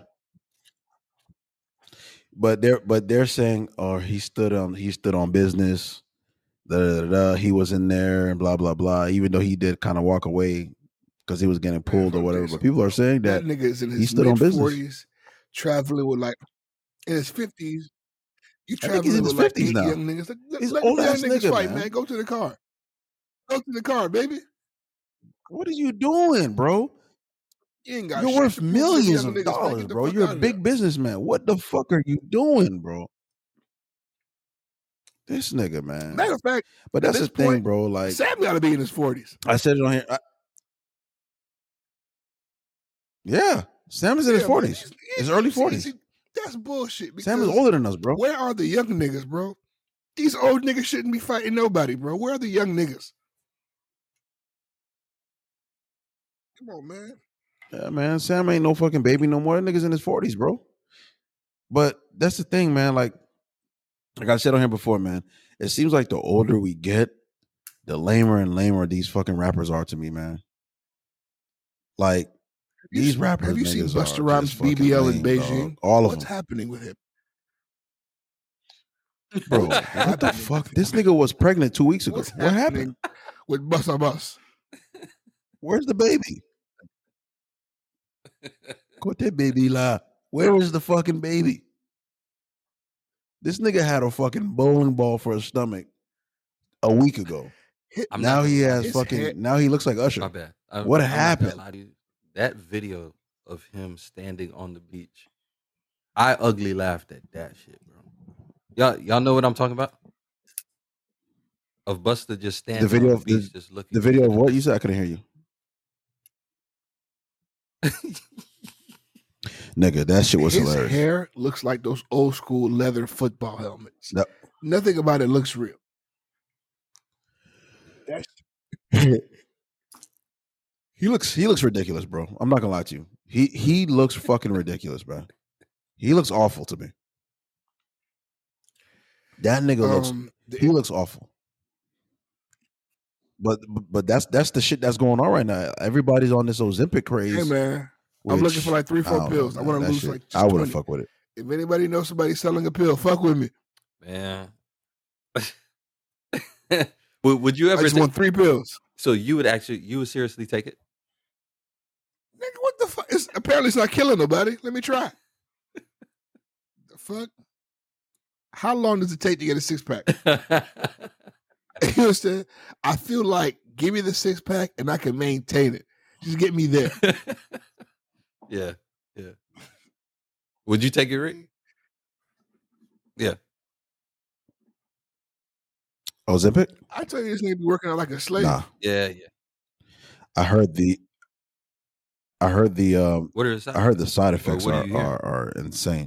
But they're saying, he stood on business. He was in there and blah blah blah. Even though he did kind of walk away because he was getting pulled or whatever. But people are saying that nigga is in his he stood on business. 40s, traveling with like in his 50s. You I think he's traveling in his with like 50s 8 now. young niggas. He's Let old the young ass niggas nigga, fight, man. Go to the car. Go to the car, baby. What are you doing, bro? You ain't got You're shit worth to prove to millions young of niggas, man. dollars, Get the bro. fuck You're out a of big there. businessman. What the fuck are you doing, bro? This nigga, man. Matter of fact, but that's the thing, bro. Like, Sam got to be in his 40s. I said it on here. Yeah, Sam is in his 40s. His early 40s. That's bullshit. Sam is older than us, bro. Where are the young niggas, bro? These old niggas shouldn't be fighting nobody, bro. Where are the young niggas? Come on, man. Yeah, man. Sam ain't no fucking baby no more. That nigga's in his 40s, bro. But that's the thing, man. Like I said on here before, man. It seems like the older we get, the lamer and lamer these fucking rappers are to me, man. Like, these rappers. Have you seen niggas Busta are Rhymes, just fucking BBL in lame, Beijing? dog. All of What's them. happening with him? Bro, what the fuck? This nigga was pregnant 2 weeks ago. What's What happening happened? with Busta Bus? Where's the baby? Corte baby la. Where is the fucking baby? This nigga had a fucking bowling ball for a stomach a week ago. I'm Now not he gonna lie. has his fucking. head- Now he looks like Usher. My bad. What I'm not gonna happened? lie to you. That video of him standing on the beach, I ugly laughed at that shit, bro. Y'all know what I'm talking about? Of Busta just standing video on of the beach, just looking. The video of what you said? I couldn't hear you, nigga. That shit was His hilarious. hair looks like those old school leather football helmets. No. Nothing about it looks real. That's He looks ridiculous, bro. I'm not gonna lie to you. He looks fucking ridiculous, bro. He looks awful to me. That nigga looks awful. But that's the shit that's going on right now. Everybody's on this Ozempic craze. hey man, I'm looking for like 3-4 don't pills. know, I want man. to That lose shit, like just I wouldn't 20. fuck with it. If anybody knows somebody selling a pill, fuck with me. Man. Would you I ever just want 3 pills. so you would seriously take it? Nigga, what the fuck? Apparently it's not killing nobody. Let me try. The fuck? How long does it take to get a 6-pack? You understand? I feel like give me the 6-pack and I can maintain it. Just get me there. Yeah. Would you take it, Rick? Yeah. Ozempic? I tell you, this nigga be working out like a slave. Nah. Yeah. I heard the What are the I heard the side effects what do you hear? are insane.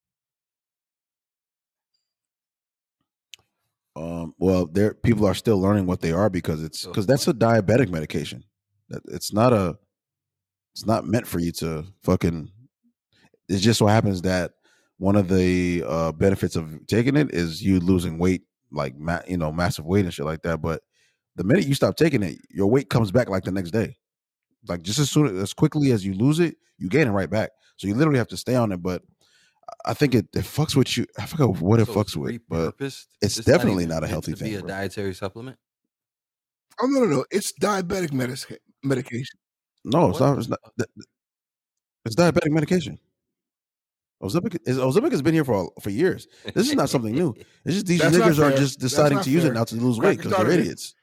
Well, people are still learning what they are because that's a diabetic medication. It's not meant for you to fucking. It just so happens that one of the benefits of taking it is you losing weight, like massive weight and shit like that. But the minute you stop taking it, your weight comes back like the next day. Like just as quickly as you lose it, you gain it right back. So you literally have to stay on it. But I think it fucks with you. I forgot what it fucks with, but it's definitely not a healthy thing. Be a bro. dietary supplement. Oh no! It's diabetic medication. No, it's not. It's diabetic medication. Ozempic has been here for years. This is not something new. It's just these That's not niggas are fair. just That's deciding not to use fair. it now to lose weight Crackers because they're started it. idiots.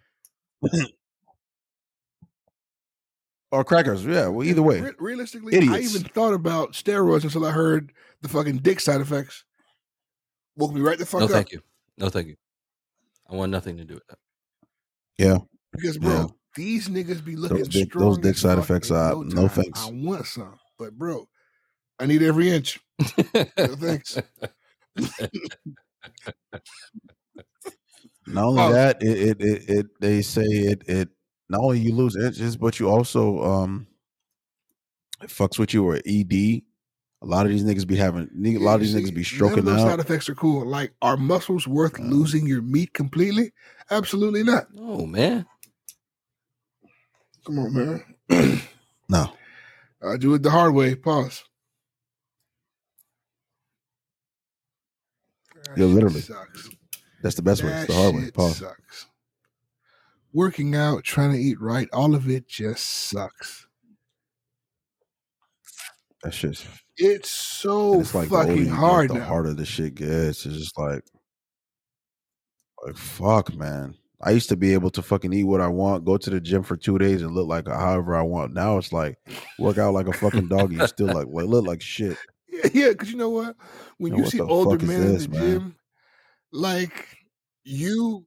Or crackers, yeah. Well, either way, Realistically, I idiots. even thought about steroids until I heard the fucking dick side effects. Woke me right the fuck No, up. thank you. No, thank you. I want nothing to do with that. Yeah, Because bro, Yeah. these niggas be looking Those dick- strong. those dick as side fuck effects in are- no time. thanks. I want some, but bro, I need every inch. No thanks. not only Oh. that, it they say it not only you lose inches, but you also it fucks with you or ED. A lot of these niggas be niggas be stroking none of those side out. effects are cool. Like, are muscles worth losing your meat completely? Absolutely not. Oh man. Come on, man. No, I do it the hard way. Pause. That Yeah, shit literally. sucks. that's the best way. It's That the hard way. shit Pause. sucks. Working out, trying to eat right, all of it just sucks. That shit's It's so it's like the older fucking you hard get, the now. harder the shit gets. It's just like fuck, man. I used to be able to fucking eat what I want, go to the gym for 2 days, and look like however I want. Now it's like work out like a fucking dog, and you still like look like shit. Yeah, because you know what? When Yo, you what see the older fuck is men in this, the man? gym, like you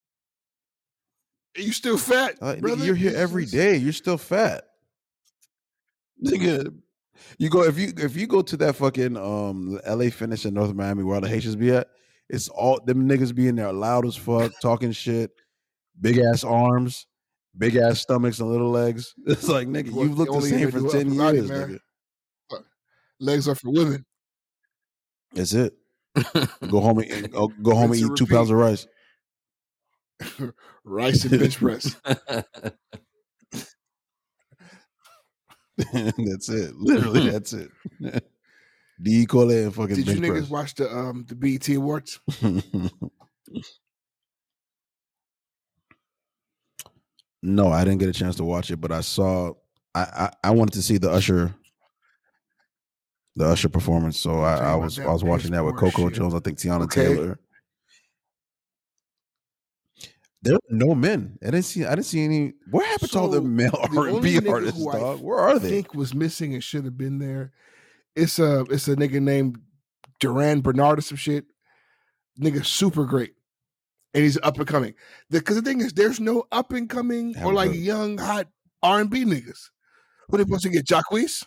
still fat, Nigga, brother. you're here It's every just- day. You're still fat. Nigga, you go if you go to that fucking LA Fitness in North Miami where all the Haitians be at, it's all them niggas be in there loud as fuck, talking shit, big ass arms, big ass stomachs and little legs. It's like nigga, Well, you've looked the only same even for do 10 upper body, years, man. nigga. Legs are for women. That's it. Go home and go home and Rinse eat and 2 pounds of rice. Rice and bench press. That's it. Literally, that's it. D. Cole and fucking Did you bench niggas watch the BET Awards? press. No, I didn't get a chance to watch it, but I saw. I wanted to see the Usher performance, so I was watching that with Coco Jones. I think Tiana Taylor. There were no men. I didn't see any. What happened to all the male R&B artists, dog? Where are they? I think was missing and should have been there. It's a nigga named Duran Bernard or some shit. Nigga, super great, and he's up and coming. Because the thing is, there's no up and coming or like young hot R&B niggas. What are they supposed to get? Jacquees?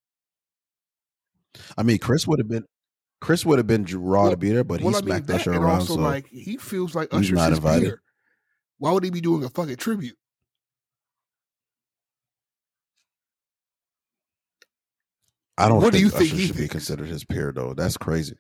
I mean, Chris would have been raw to be there, but he smacked Usher and around. Also, so like he feels like he's Usher's not his invited. peer. Why would he be doing a fucking tribute? I don't What do think you think Usher he should be thinks? considered his peer, though. That's crazy.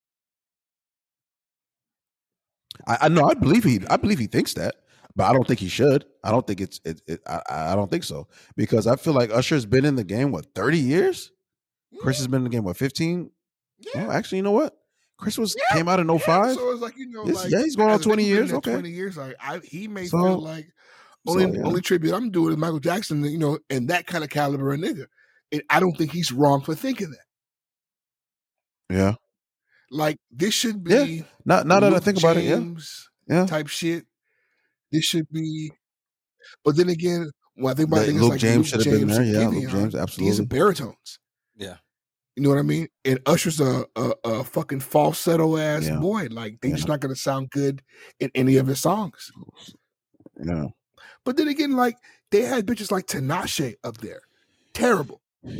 I know. I believe he thinks that, but I don't think he should. I don't think I don't think so, because I feel like Usher's been in the game 30 years. Chris has been in the game 15. Yeah. Oh, actually, you know what? Chris came out in 05. Yeah, so it's like, he's going on as a 20 nigga years. been Okay, 20 years. Like he may feel like only tribute I'm doing is Michael Jackson. And that kind of caliber of nigga. And I don't think he's wrong for thinking that. Yeah. Like this should be Now that I think about it, yeah, type shit. This should be, but then again, when I think about Luke James should have been there. Yeah, Luke James, absolutely. These are baritones. Yeah, you know what I mean. And Usher's a fucking falsetto ass boy. Like they're just not gonna sound good in any of his songs. Yeah. But then again, like they had bitches like Tinashe up there. Terrible.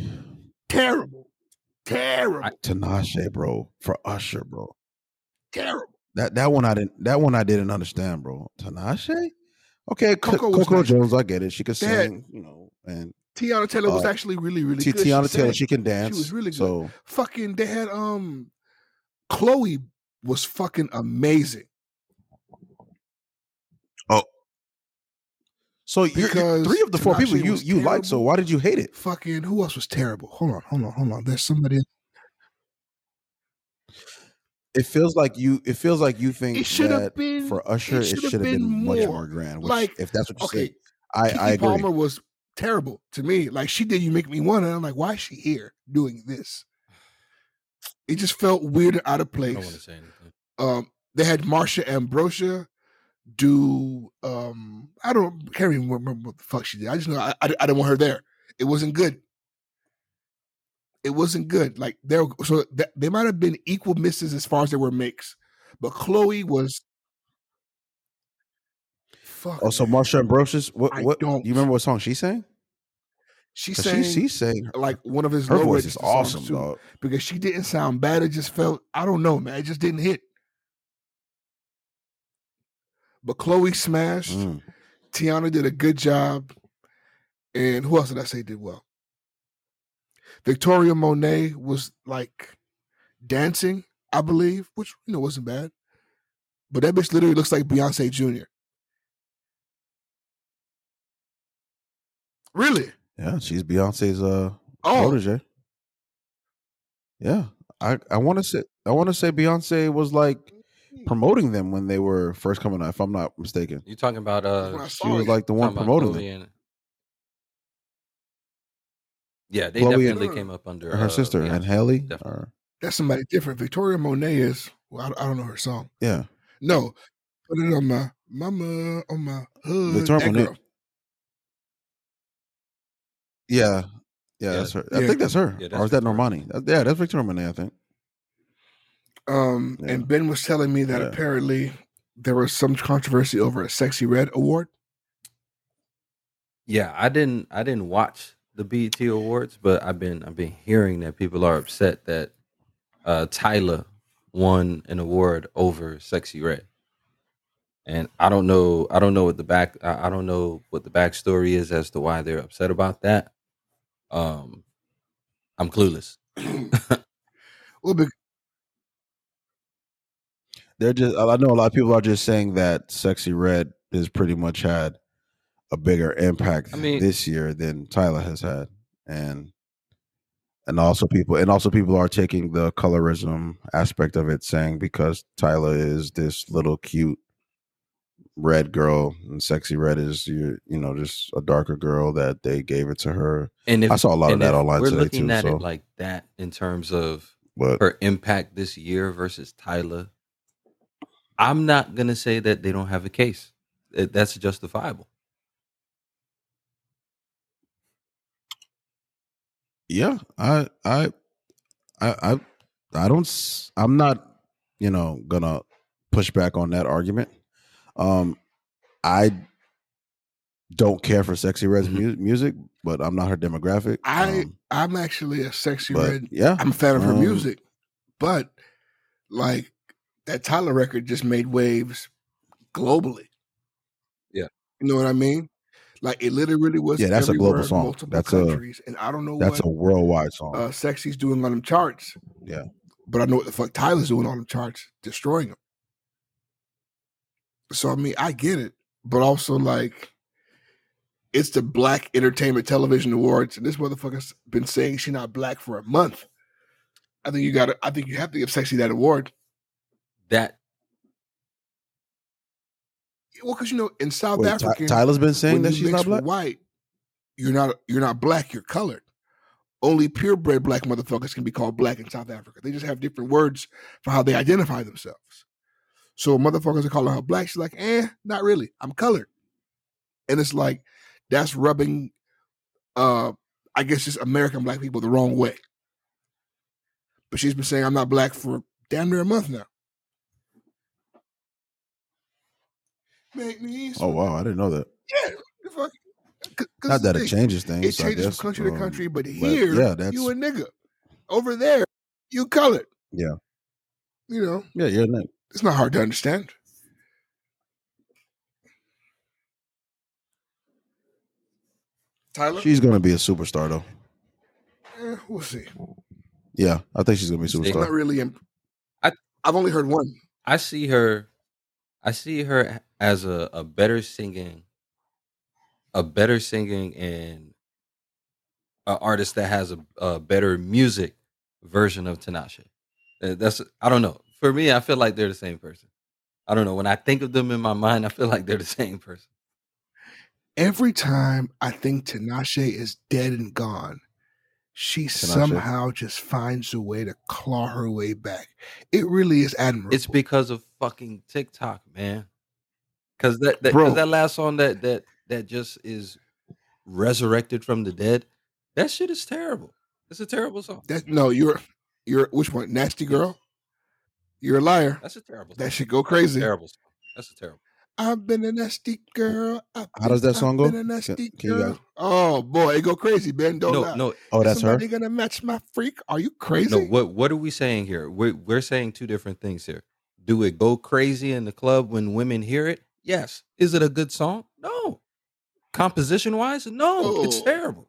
Tinashe, bro, for Usher, bro. Terrible. That one I didn't understand, bro. Tinashe? Okay, Coco Jones, I get it. She could sing, and Tiana Taylor was actually really, really good. Tiana Taylor, she can dance. She was really good. So fucking they had Chloe was fucking amazing. Oh. So you're 3 of the 4 people you like, so why did you hate it? Fucking who else was terrible? Hold on. There's somebody. It feels like you think that for Usher it should have been much more grand. Which, like, if that's what you say, I agree. Palmer was terrible to me. Like she did, You Make Me Wanna. I'm like, why is she here doing this? It just felt weird and out of place. I don't want to say anything. They had Marsha Ambrosia do can't even remember what the fuck she did. I just know I didn't want her there. It wasn't good. Like they might have been equal misses as far as they were makes, but Chloe was. Fuck. Oh, so Marsha Ambrosius. What? Do you remember what song she sang? She sang like one of his. Her voice is awesome, too, dog. Because she didn't sound bad. It just felt, I don't know, man. It just didn't hit. But Chloe smashed. Tiana did a good job, and who else did I say did well? Victoria Monet was like dancing, I believe, which wasn't bad. But that bitch literally looks like Beyonce Jr. Really? Yeah, she's Beyonce's protege. Yeah, I want to say Beyonce was like promoting them when they were first coming out, if I'm not mistaken. You talking about she was like the one promoting them. Yeah, they definitely came up under her sister and Haley. That's somebody different. Victoria Monet is. Well, I don't know her song. Yeah. No, put it on my mama on my hood. Victoria Monet. Yeah, that's her. I think that's her. Yeah, or is that Normani? That's Victoria Monet, I think. And Ben was telling me that apparently there was some controversy over a Sexy Red award. Yeah, I didn't watch the BET Awards, but I've been hearing that people are upset that Tyler won an award over Sexy Red, and I don't know what the backstory is as to why they're upset about that. I'm clueless. Well, I know a lot of people are just saying that Sexy Red has pretty much had a bigger impact this year than Tyler has had, and And also people are taking the colorism aspect of it, saying because Tyler is this little cute red girl and Sexy Red is just a darker girl that they gave it to her. And I saw a lot of that if online we're today looking too. at So it like that in terms of but her impact this year versus Tyler, I'm not gonna say that they don't have a case. That's justifiable. yeah, I'm not, gonna push back on that argument. I don't care for Sexy Red's music, but I'm not her demographic. I'm actually a Sexy but Red. yeah, I'm a fan of her music, but like that Tyler record just made waves globally. Yeah. You know what I mean? Like it literally was that's a global everywhere, song. multiple That's countries, and I don't know that's what a worldwide song. Sexy's doing on them charts. Yeah, but I know what the fuck Tyler's doing on them charts, destroying them. So I mean, I get it, but also like, it's the Black Entertainment Television Awards, and this motherfucker's been saying she's not black for a month. I think you have to give Sexy that award. That Well, because in South Wait, Africa, Tyler's been saying when that you she's mix not black. with white, you're not black. You're colored. Only purebred black motherfuckers can be called black in South Africa. They just have different words for how they identify themselves. So motherfuckers are calling her black. She's like, not really. I'm colored. And it's like, that's rubbing, I guess, just American black people the wrong way. But she's been saying I'm not black for damn near a month now. Make me Oh wow, I didn't know that. Yeah, not that it changes things. It changes from country to country, but here, that's, you a nigga. Over there, you colored. Yeah. Yeah, you're a nigga. It's not hard to understand. Tyler? She's gonna be a superstar though. We'll see. Yeah, I think she's gonna be a superstar. It's not really. I've only heard one. I see her as a better singing and an artist that has a better music version of Tinashe. I don't know. For me, I feel like they're the same person. I don't know. When I think of them in my mind, I feel like they're the same person. Every time I think Tinashe is dead and gone, she somehow just finds a way to claw her way back. It really is admirable. It's because of fucking TikTok, man. Because that last song that just is resurrected from the dead, that shit is terrible. It's a terrible song. You're which one? Nasty Girl? You're a liar. That's a terrible song. That should go crazy. That's a terrible. I've been a nasty girl. How does that song go? Been a nasty girl. Oh boy, it go crazy, Ben. Don't lie. No. Oh, that's somebody gonna match my freak? Are you crazy? No. What are we saying here? We're saying two different things here. Do it go crazy in the club when women hear it? Yes. Is it a good song? No. Composition wise, no. It's terrible.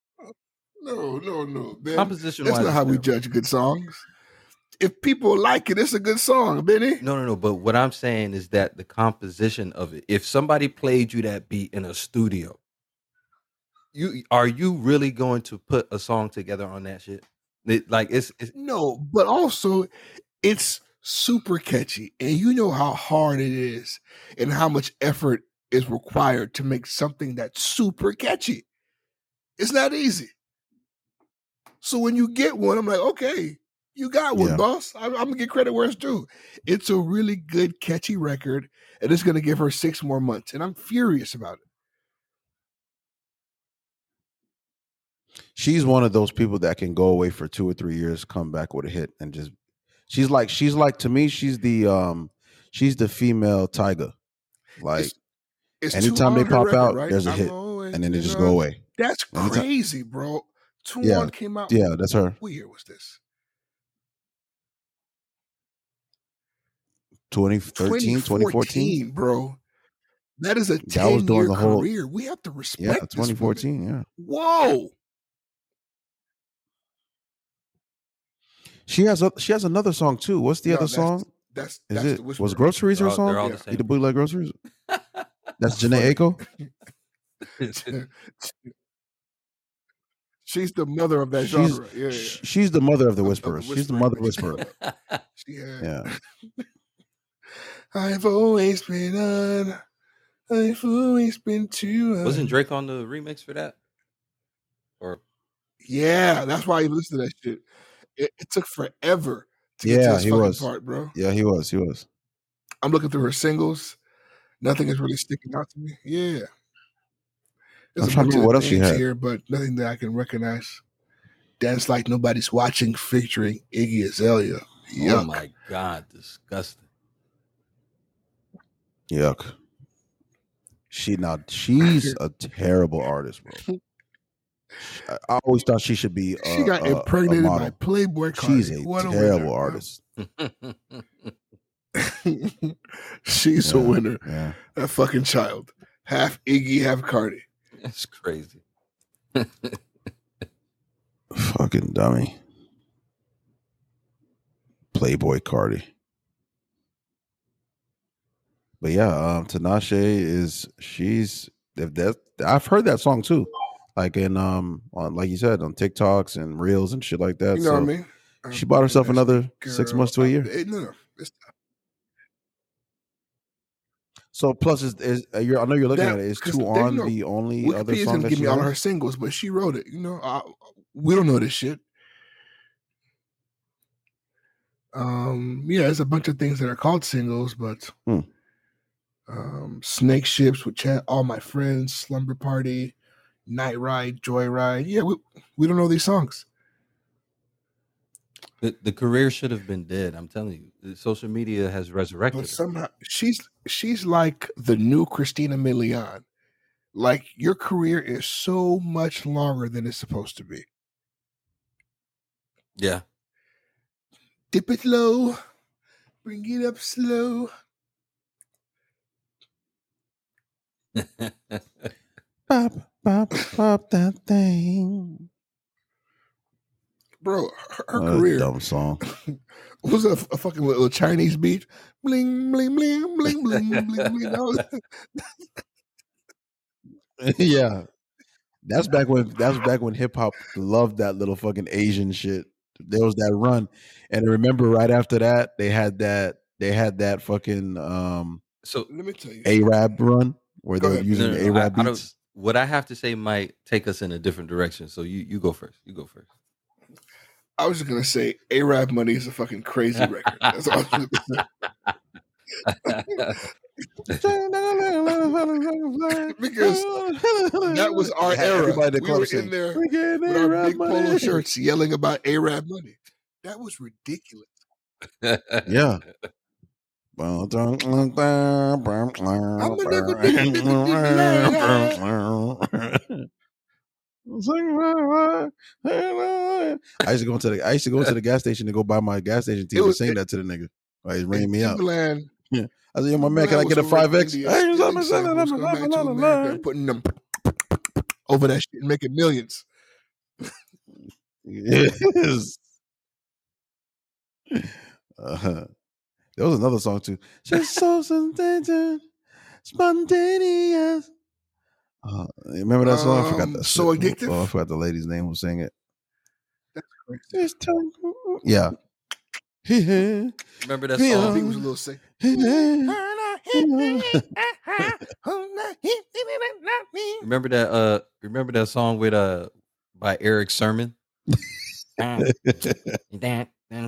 No. Ben, Composition that's wise, not how we judge good songs. If people like it, it's a good song, Benny. No. But what I'm saying is that the composition of it. If somebody played you that beat in a studio, are you really going to put a song together on that shit? It's no, but also it's super catchy, and you know how hard it is, and how much effort is required to make something that's super catchy. It's not easy. So when you get one, I'm like, okay. You got one, boss. I'm going to get credit where it's due. It's a really good, catchy record, and it's going to give her 6 more months, and I'm furious about it. She's one of those people that can go away for 2 or 3 years, come back with a hit, and just she's like to me, she's the female Tyga. Like it's anytime they pop out, right? there's a hit, and then they just go away. That's crazy, bro. 2-1 came out. Yeah, that's her. What year was this? 2013, 2014, bro. That is a 10-year career. We have to respect. Yeah, 2014. Yeah. Whoa. She has another song too. What's the other song? Was Groceries her song? They're all the same. Eat the bootleg groceries. That's Janae Aiko. She's the mother of that genre. Yeah. She's the mother of the whisperers. She's the mother whisperer. She had, Yeah. I've always been on. I've always been too on. Wasn't Drake on the remix for that? Or Yeah, that's why I listened to that shit. It took forever to get to Yeah, this he fucking was. part, bro. Yeah, he was. He was. I'm looking through her singles. Nothing is really sticking out to me. Yeah. There's I'm a trying bunch to remember of what else she names had. here, but nothing that I can recognize. Dance Like Nobody's Watching featuring Iggy Azalea. Yuck. oh my god, disgusting. Yuck. She's a terrible artist, bro. I always thought she should be She got impregnated by model. Playboy Cardi. She's a What terrible winner, artist. bro. She's a winner. Yeah. That fucking child. Half Iggy, half Cardi. That's crazy. Fucking dummy. Playboy Cardi. But yeah, Tinashe I've heard that song too. Like in on, like you said, on TikToks and reels and shit like that. You know what I mean? She bought herself That's another the 6 girl. months to a year. No. It's So plus I know you're looking That- at it. Is 'cause Two there's On no- the only other Wikipedia's song gonna that give she me all of has? her singles, but she wrote it. We don't know this shit. Yeah, there's a bunch of things that are called singles, but Snake Ships with All My Friends, Slumber Party, Night Ride, Joyride. Yeah, we don't know these songs. The career should have been dead. I'm telling you, the social media has resurrected But her. somehow she's like the new Christina Milian. Like, your career is so much longer than it's supposed to be. Yeah. Dip it low, bring it up slow. Pop, pop, pop that thing. Bro, her What a career dumb song. was a fucking little Chinese beat. Bling, bling, bling, bling, bling, bling, bling. That was- Yeah. That's back when hip hop loved that little fucking Asian shit. There was that run. And I remember right after that, they had that fucking So Let me tell you. Arab run where Go they were ahead. using No, the no, Arab I don't- beats. what I have to say might take us in a different direction. So you go first. You go first. I was just gonna say Arab Money is a fucking crazy record. That's all I was gonna say. Because that was our Had era. everybody in the We club were saying, in there "We getting with our Arab big polo money." shirts yelling about Arab Money. That was ridiculous. Yeah. I used to go to the gas station to go buy my gas station TV to sing that to the nigga. Like, he's ringing me out. Timbaland, I said, yo, my man, can I get a 5X? Stealing samples, coming back to America and putting them over that shit and making millions. Yes. There was another song too. Just so spontaneous. Remember that song? I forgot that. So Addictive? Oh, I forgot the lady's name who sang it. Crazy. Yeah. Remember that I song? think it was a little sick. Remember that song with by Eric Sermon? Oh yeah.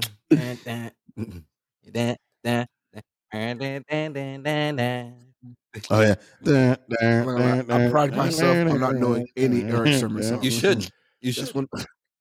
I pride myself on not knowing any Eric Sermon songs. You shouldn't. You That's should. one.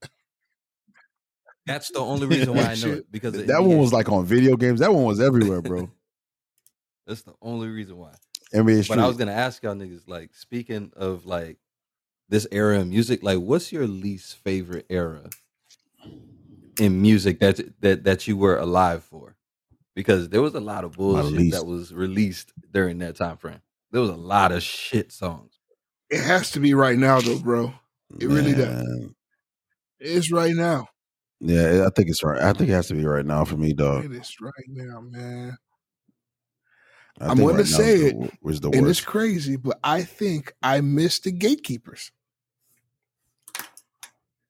That's the only reason why I know it, because That one was like on video games. That one was everywhere, bro. That's the only reason why. NBA Street. But I was gonna ask y'all niggas, like, speaking of like this era of music, like, what's your least favorite era in music that you were alive for? Because there was a lot of bullshit least. that was released during that time frame. There was a lot of shit songs. It has to be right now, though, bro. It really does. Man. It is right now. Yeah, I think it's right. I think it has to be right now for me, dog. It is right now, man. I I'm think going to right now say is it, was the and it's worst. crazy, but I think I miss the Gatekeepers.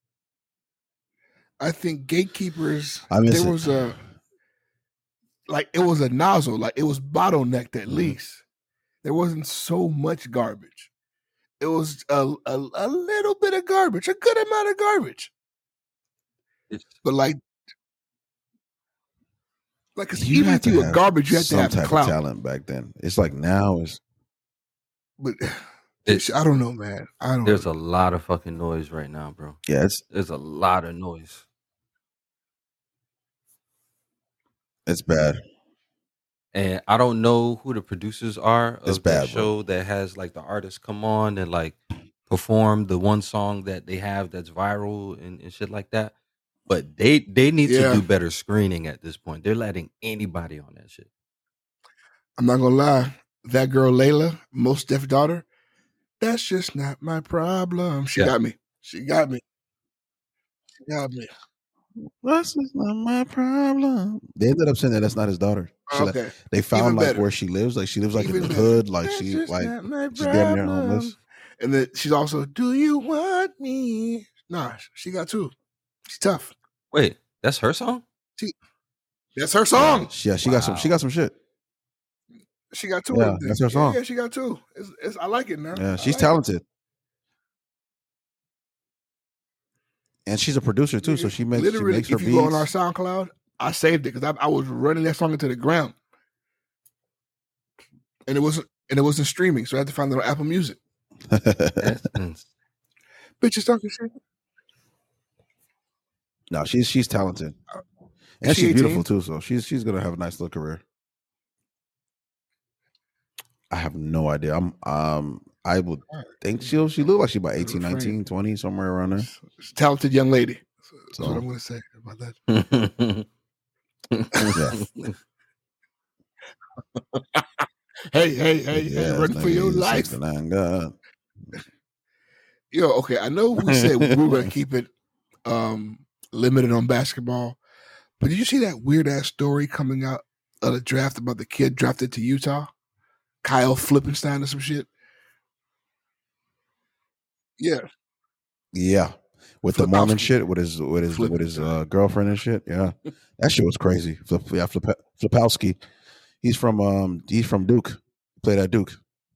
I think gatekeepers. I miss there it. was a it was a nozzle, like it was bottlenecked at least. There wasn't so much garbage. It was a little bit of garbage, a good amount of garbage. But cause You even had if to you were have garbage, you had to some have type clout. of talent back then. It's like now is But It's- I don't know, man. I don't. There's know. a lot of fucking noise right now, bro. yeah, There's a lot of noise. it's bad. And I don't know who the producers are It's of that bad, bro. show that has like the artists come on and like perform the one song that they have that's viral and shit like that. But they need to Yeah. do better screening at this point. They're letting anybody on that shit. I'm not gonna lie. That girl Layla, Mos Def's daughter, that's just not my problem. She Yeah. got me. She got me. She got me. That's not my problem. They ended up saying that that's not his daughter. Okay. They found Even like better. where she lives. Like she lives like Even in the better. hood. Like That's she just like not my she's damn near problem. homeless. And then she's also, do you want me? Nah, she got two. She's tough. Wait, that's her song? That's her song. Yeah, she got some. She got some shit. She got two. Yeah, of them. that's her song. Yeah, she got two. I like it now. Yeah, I she's like talented, and she's a producer too. So she makes Literally, her if you go on our beats. SoundCloud, I saved it because I was running that song into the ground, and it wasn't streaming, so I had to find it on Apple Music. That's Bitches talking shit. No, she's talented, and Is she she's 18? beautiful too. So she's gonna have a nice little career. I have no idea. I would think she look like she's about 18, 19, 20, somewhere around there. She's a talented young lady. That's So- what I'm going to say about that. Yeah. Hey, run for your life. 69 God. Yo, okay, I know we said we were going to keep it limited on basketball, but did you see that weird ass story coming out of the draft about the kid drafted to Utah? Kyle Flippenstein or some shit? Yeah. Yeah. With the Mormon Flipowski. shit, with his girlfriend and shit. Yeah. That shit was crazy. Flipowski. He's from Duke. Played at Duke.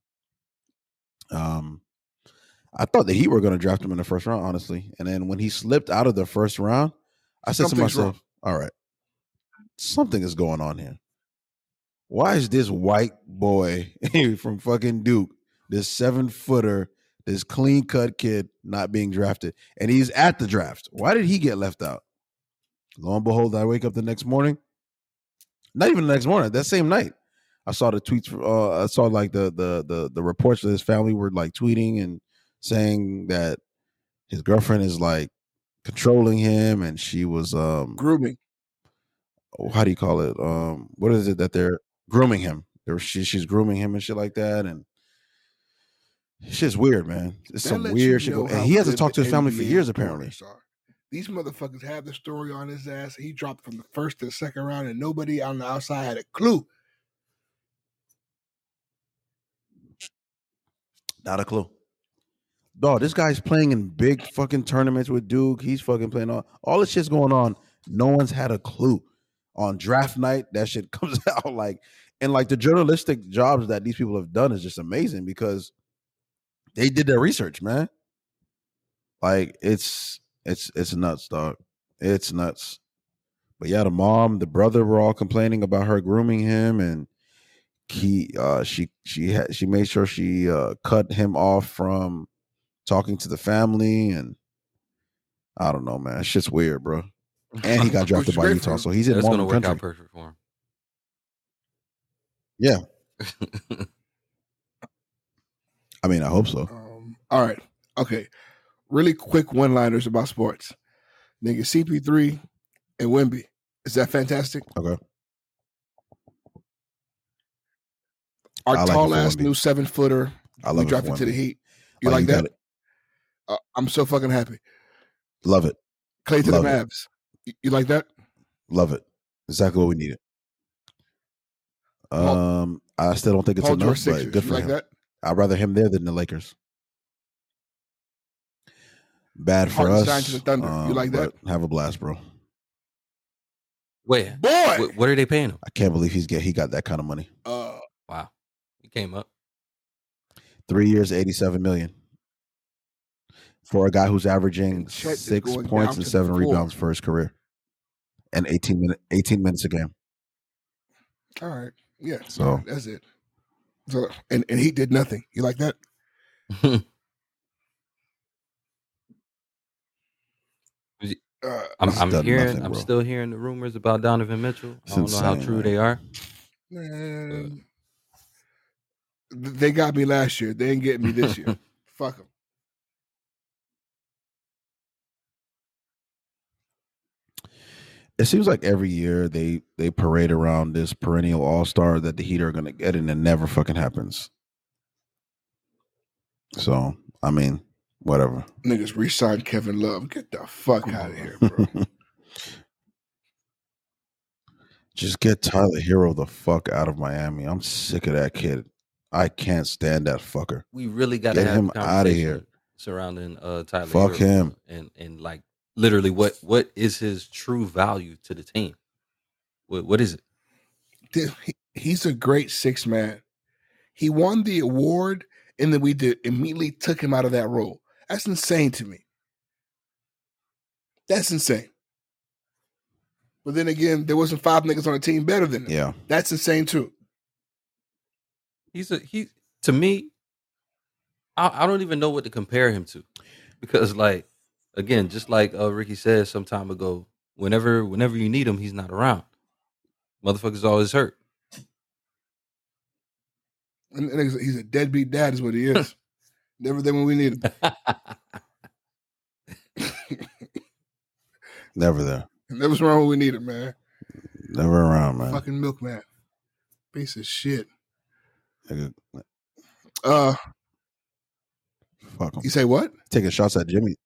I thought the Heat were going to draft him in the first round, honestly. And then when he slipped out of the first round, I said to Something's myself, all right, something is going on here. Why is this white boy from fucking Duke, this 7-footer, this clean-cut kid not being drafted? And he's at the draft. Why did he get left out? Lo and behold, I wake up the next morning. Not even the next morning, that same night. I saw the tweets. I saw like the reports that his family were like tweeting and saying that his girlfriend is like controlling him, and she was Grooming. how do you call it? What is it that they're grooming him? She's grooming him and shit like that, and shit's weird, man. It's That some lets weird you shit. know And how he hasn't good talked to his the family for NBA years, apparently. players are. These motherfuckers have the story on his ass. He dropped from the first to the second round, and nobody on the outside had a clue. Not a clue. Dog, this guy's playing in big fucking tournaments with Duke. He's fucking playing all this shit's going on. No one's had a clue. On draft night, that shit comes out like, and like the journalistic jobs that these people have done is just amazing because they did their research, man. Like it's nuts, dog. It's nuts. But yeah, the mom, the brother were all complaining about her grooming him, and she made sure she cut him off from talking to the family, and I don't know, man. It's just weird, bro. And he got drafted Which is by great for Utah, him. so he's in That's gonna Mormon work country. out perfect for him. Yeah, I mean, I hope so. All right. Okay. Really quick one-liners about sports. Nigga, CP3 and Wemby. Is that fantastic? Okay. Our I like it tall for ass Wemby. new 7-footer. I We love it dropped for it to the Wemby. Heat. You Like, like you got that? it. I'm so fucking happy. Love it. Clay to Love the it. Mavs. You like that? Love it. Exactly what we needed. I still don't think it's Paul George enough, Sixers. but good You for like him. that? I'd rather him there than the Lakers. Bad for Harden us. signed to the Thunder. You like that? but Have a blast, bro. Wait, Boy. what are they paying him? I can't believe he got that kind of money. Wow, he came up. 3 years, $87 million for a guy who's averaging And Chet is 6 going points down and to 7 the floor. rebounds for his career, and 18 minutes a game. All right. Yeah. So- that's it. So and he did nothing. You like that? I'm done hearing. nothing, I'm bro. still hearing the rumors about Donovan Mitchell. It's I don't know how insane, true man. they are. Man, they got me last year. They ain't getting me this year. Fuck them. It seems like every year they parade around this perennial all-star that the Heat are going to get, and it never fucking happens. So, I mean, whatever. Niggas re-signed Kevin Love. Get the fuck out of here, bro. Just get Tyler Hero the fuck out of Miami. I'm sick of that kid. I can't stand that fucker. We really got to Get have him a outta conversation here. surrounding Tyler. Fuck Hero, him. and like literally what is his true value to the team? What is it? Dude, he's a great six man. He won the award, and then we immediately took him out of that role. That's insane to me. That's insane. But then again, there wasn't 5 niggas on the team better than him. Yeah. That's insane too. He to me, I don't even know what to compare him to, because like again, just like Ricky said some time ago, whenever you need him, he's not around. Motherfucker's always hurt. And he's a deadbeat dad, is what he is. Never there when we need him. Never there. Never's wrong when we need him, man. Never around, man. Fucking milkman. Piece of shit. Nigga, fuck him. You say what? Taking shots at Jimmy.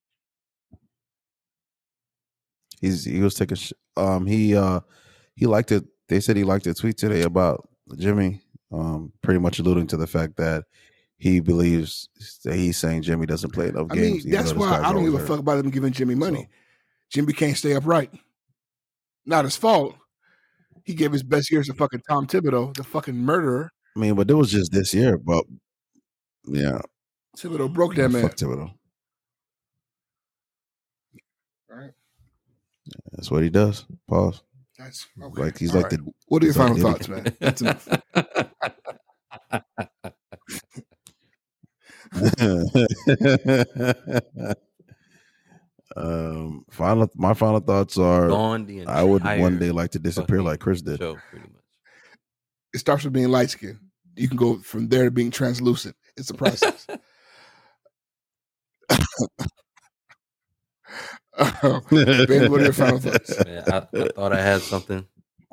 He was taking he liked it. They said he liked a tweet today about Jimmy, pretty much alluding to the fact that he believes that he's saying Jimmy doesn't play enough I games. mean, that's why I don't give a fuck about him giving Jimmy money. So- Jimmy can't stay upright. Not his fault. He gave his best years to fucking Tom Thibodeau, the fucking murderer. I mean, but it was just this year. But yeah, Thibodeau broke that man. fuck Thibodeau. All right. That's what he does. Pause. That's okay. Like he's All like right. the. What are your he's like final the- thoughts, man? That's enough. My final thoughts are Gone the I would entire one day like to disappear fucking like Chris did. show, pretty much. It starts with being light skinned. You can go from there to being translucent. It's a process. Ben, what are your final thoughts? Man, I thought I had something.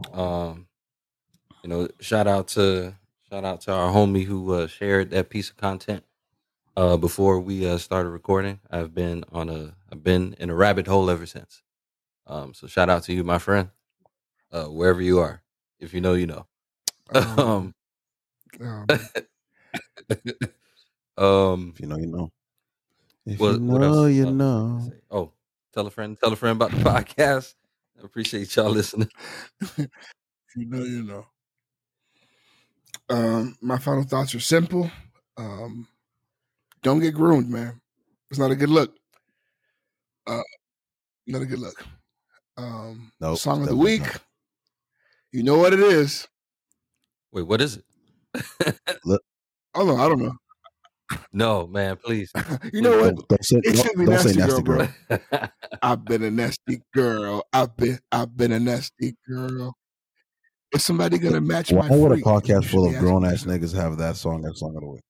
Shout out to our homie who shared that piece of content before we started recording. I've been in a rabbit hole ever since. So shout out to you, my friend, wherever you are. If you know, you know. If you know, you know. If What you know, else? you know. Oh, tell a friend about the podcast. I appreciate y'all listening. You know, you know. My final thoughts are simple. Don't get groomed, man. It's not a good look. Not a good look. Nope, Song of the definitely week. not. You know what it is. Wait, what is it? I don't know. No, man, please. You know what? Don't say, It should be don't say nasty nasty girl, girl. bro. I've been a nasty girl. I've been a nasty girl. Is somebody gonna match Why my would a freak? podcast You full should of be grown asking ass yourself. niggas have that song of the week?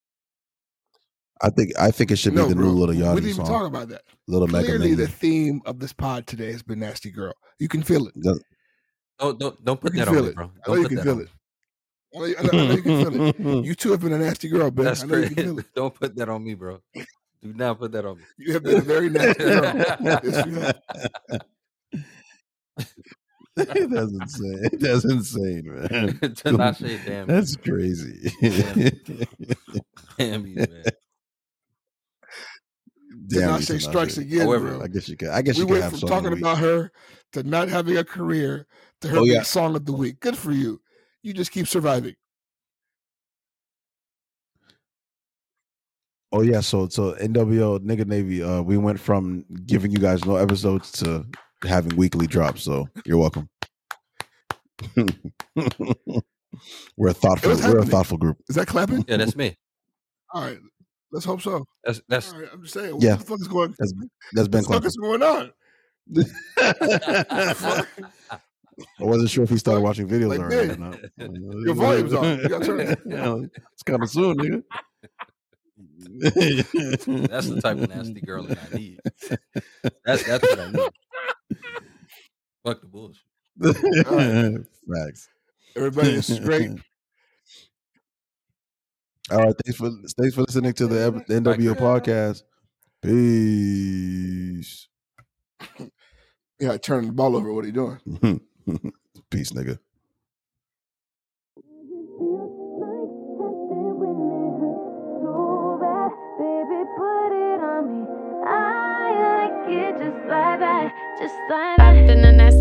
I think it should No, be the bro. new Little We didn't Yachty even song. talk about that. Little Mega Clearly, the Mini. theme of this pod today has been nasty girl. You can feel it. Don't put You that can on feel me, it. bro. I know Don't you put can that feel on it. me. I know you can feel it. You too have been a nasty girl, Ben. That's I know you can great. feel it. Don't put that on me, bro. Do not put that on me. You have been a very nasty girl. Yes, you have. That's insane. That's insane, man. Tinashe, damn. That's crazy. Damn you, man. Damn, Tinashe strikes again. However, bro. I guess you could. I guess We you could went have from song of talking the week. about her to not having a career to her Oh, being yeah. song of the week. Good for you. You just keep surviving. Oh yeah, so NWO Nigga Navy, we went from giving you guys no episodes to having weekly drops. So you're welcome. We're a thoughtful group. Is that clapping? yeah, that's me. All right. Let's hope so. That's All right. I'm just saying. Yeah. What the fuck is going That's been What the fuck is going on? I wasn't sure if he started watching videos Like already this. or not. Your volume's on. You gotta turn it. It's kind of soon, nigga. that's the type of nasty girl that I need. That's what I need. Fuck the bullshit. Facts. Everybody, this is great. All right, thanks for listening to the NWO podcast. Peace. Yeah, turning the ball over. What are you doing? Peace, nigga. Just like that.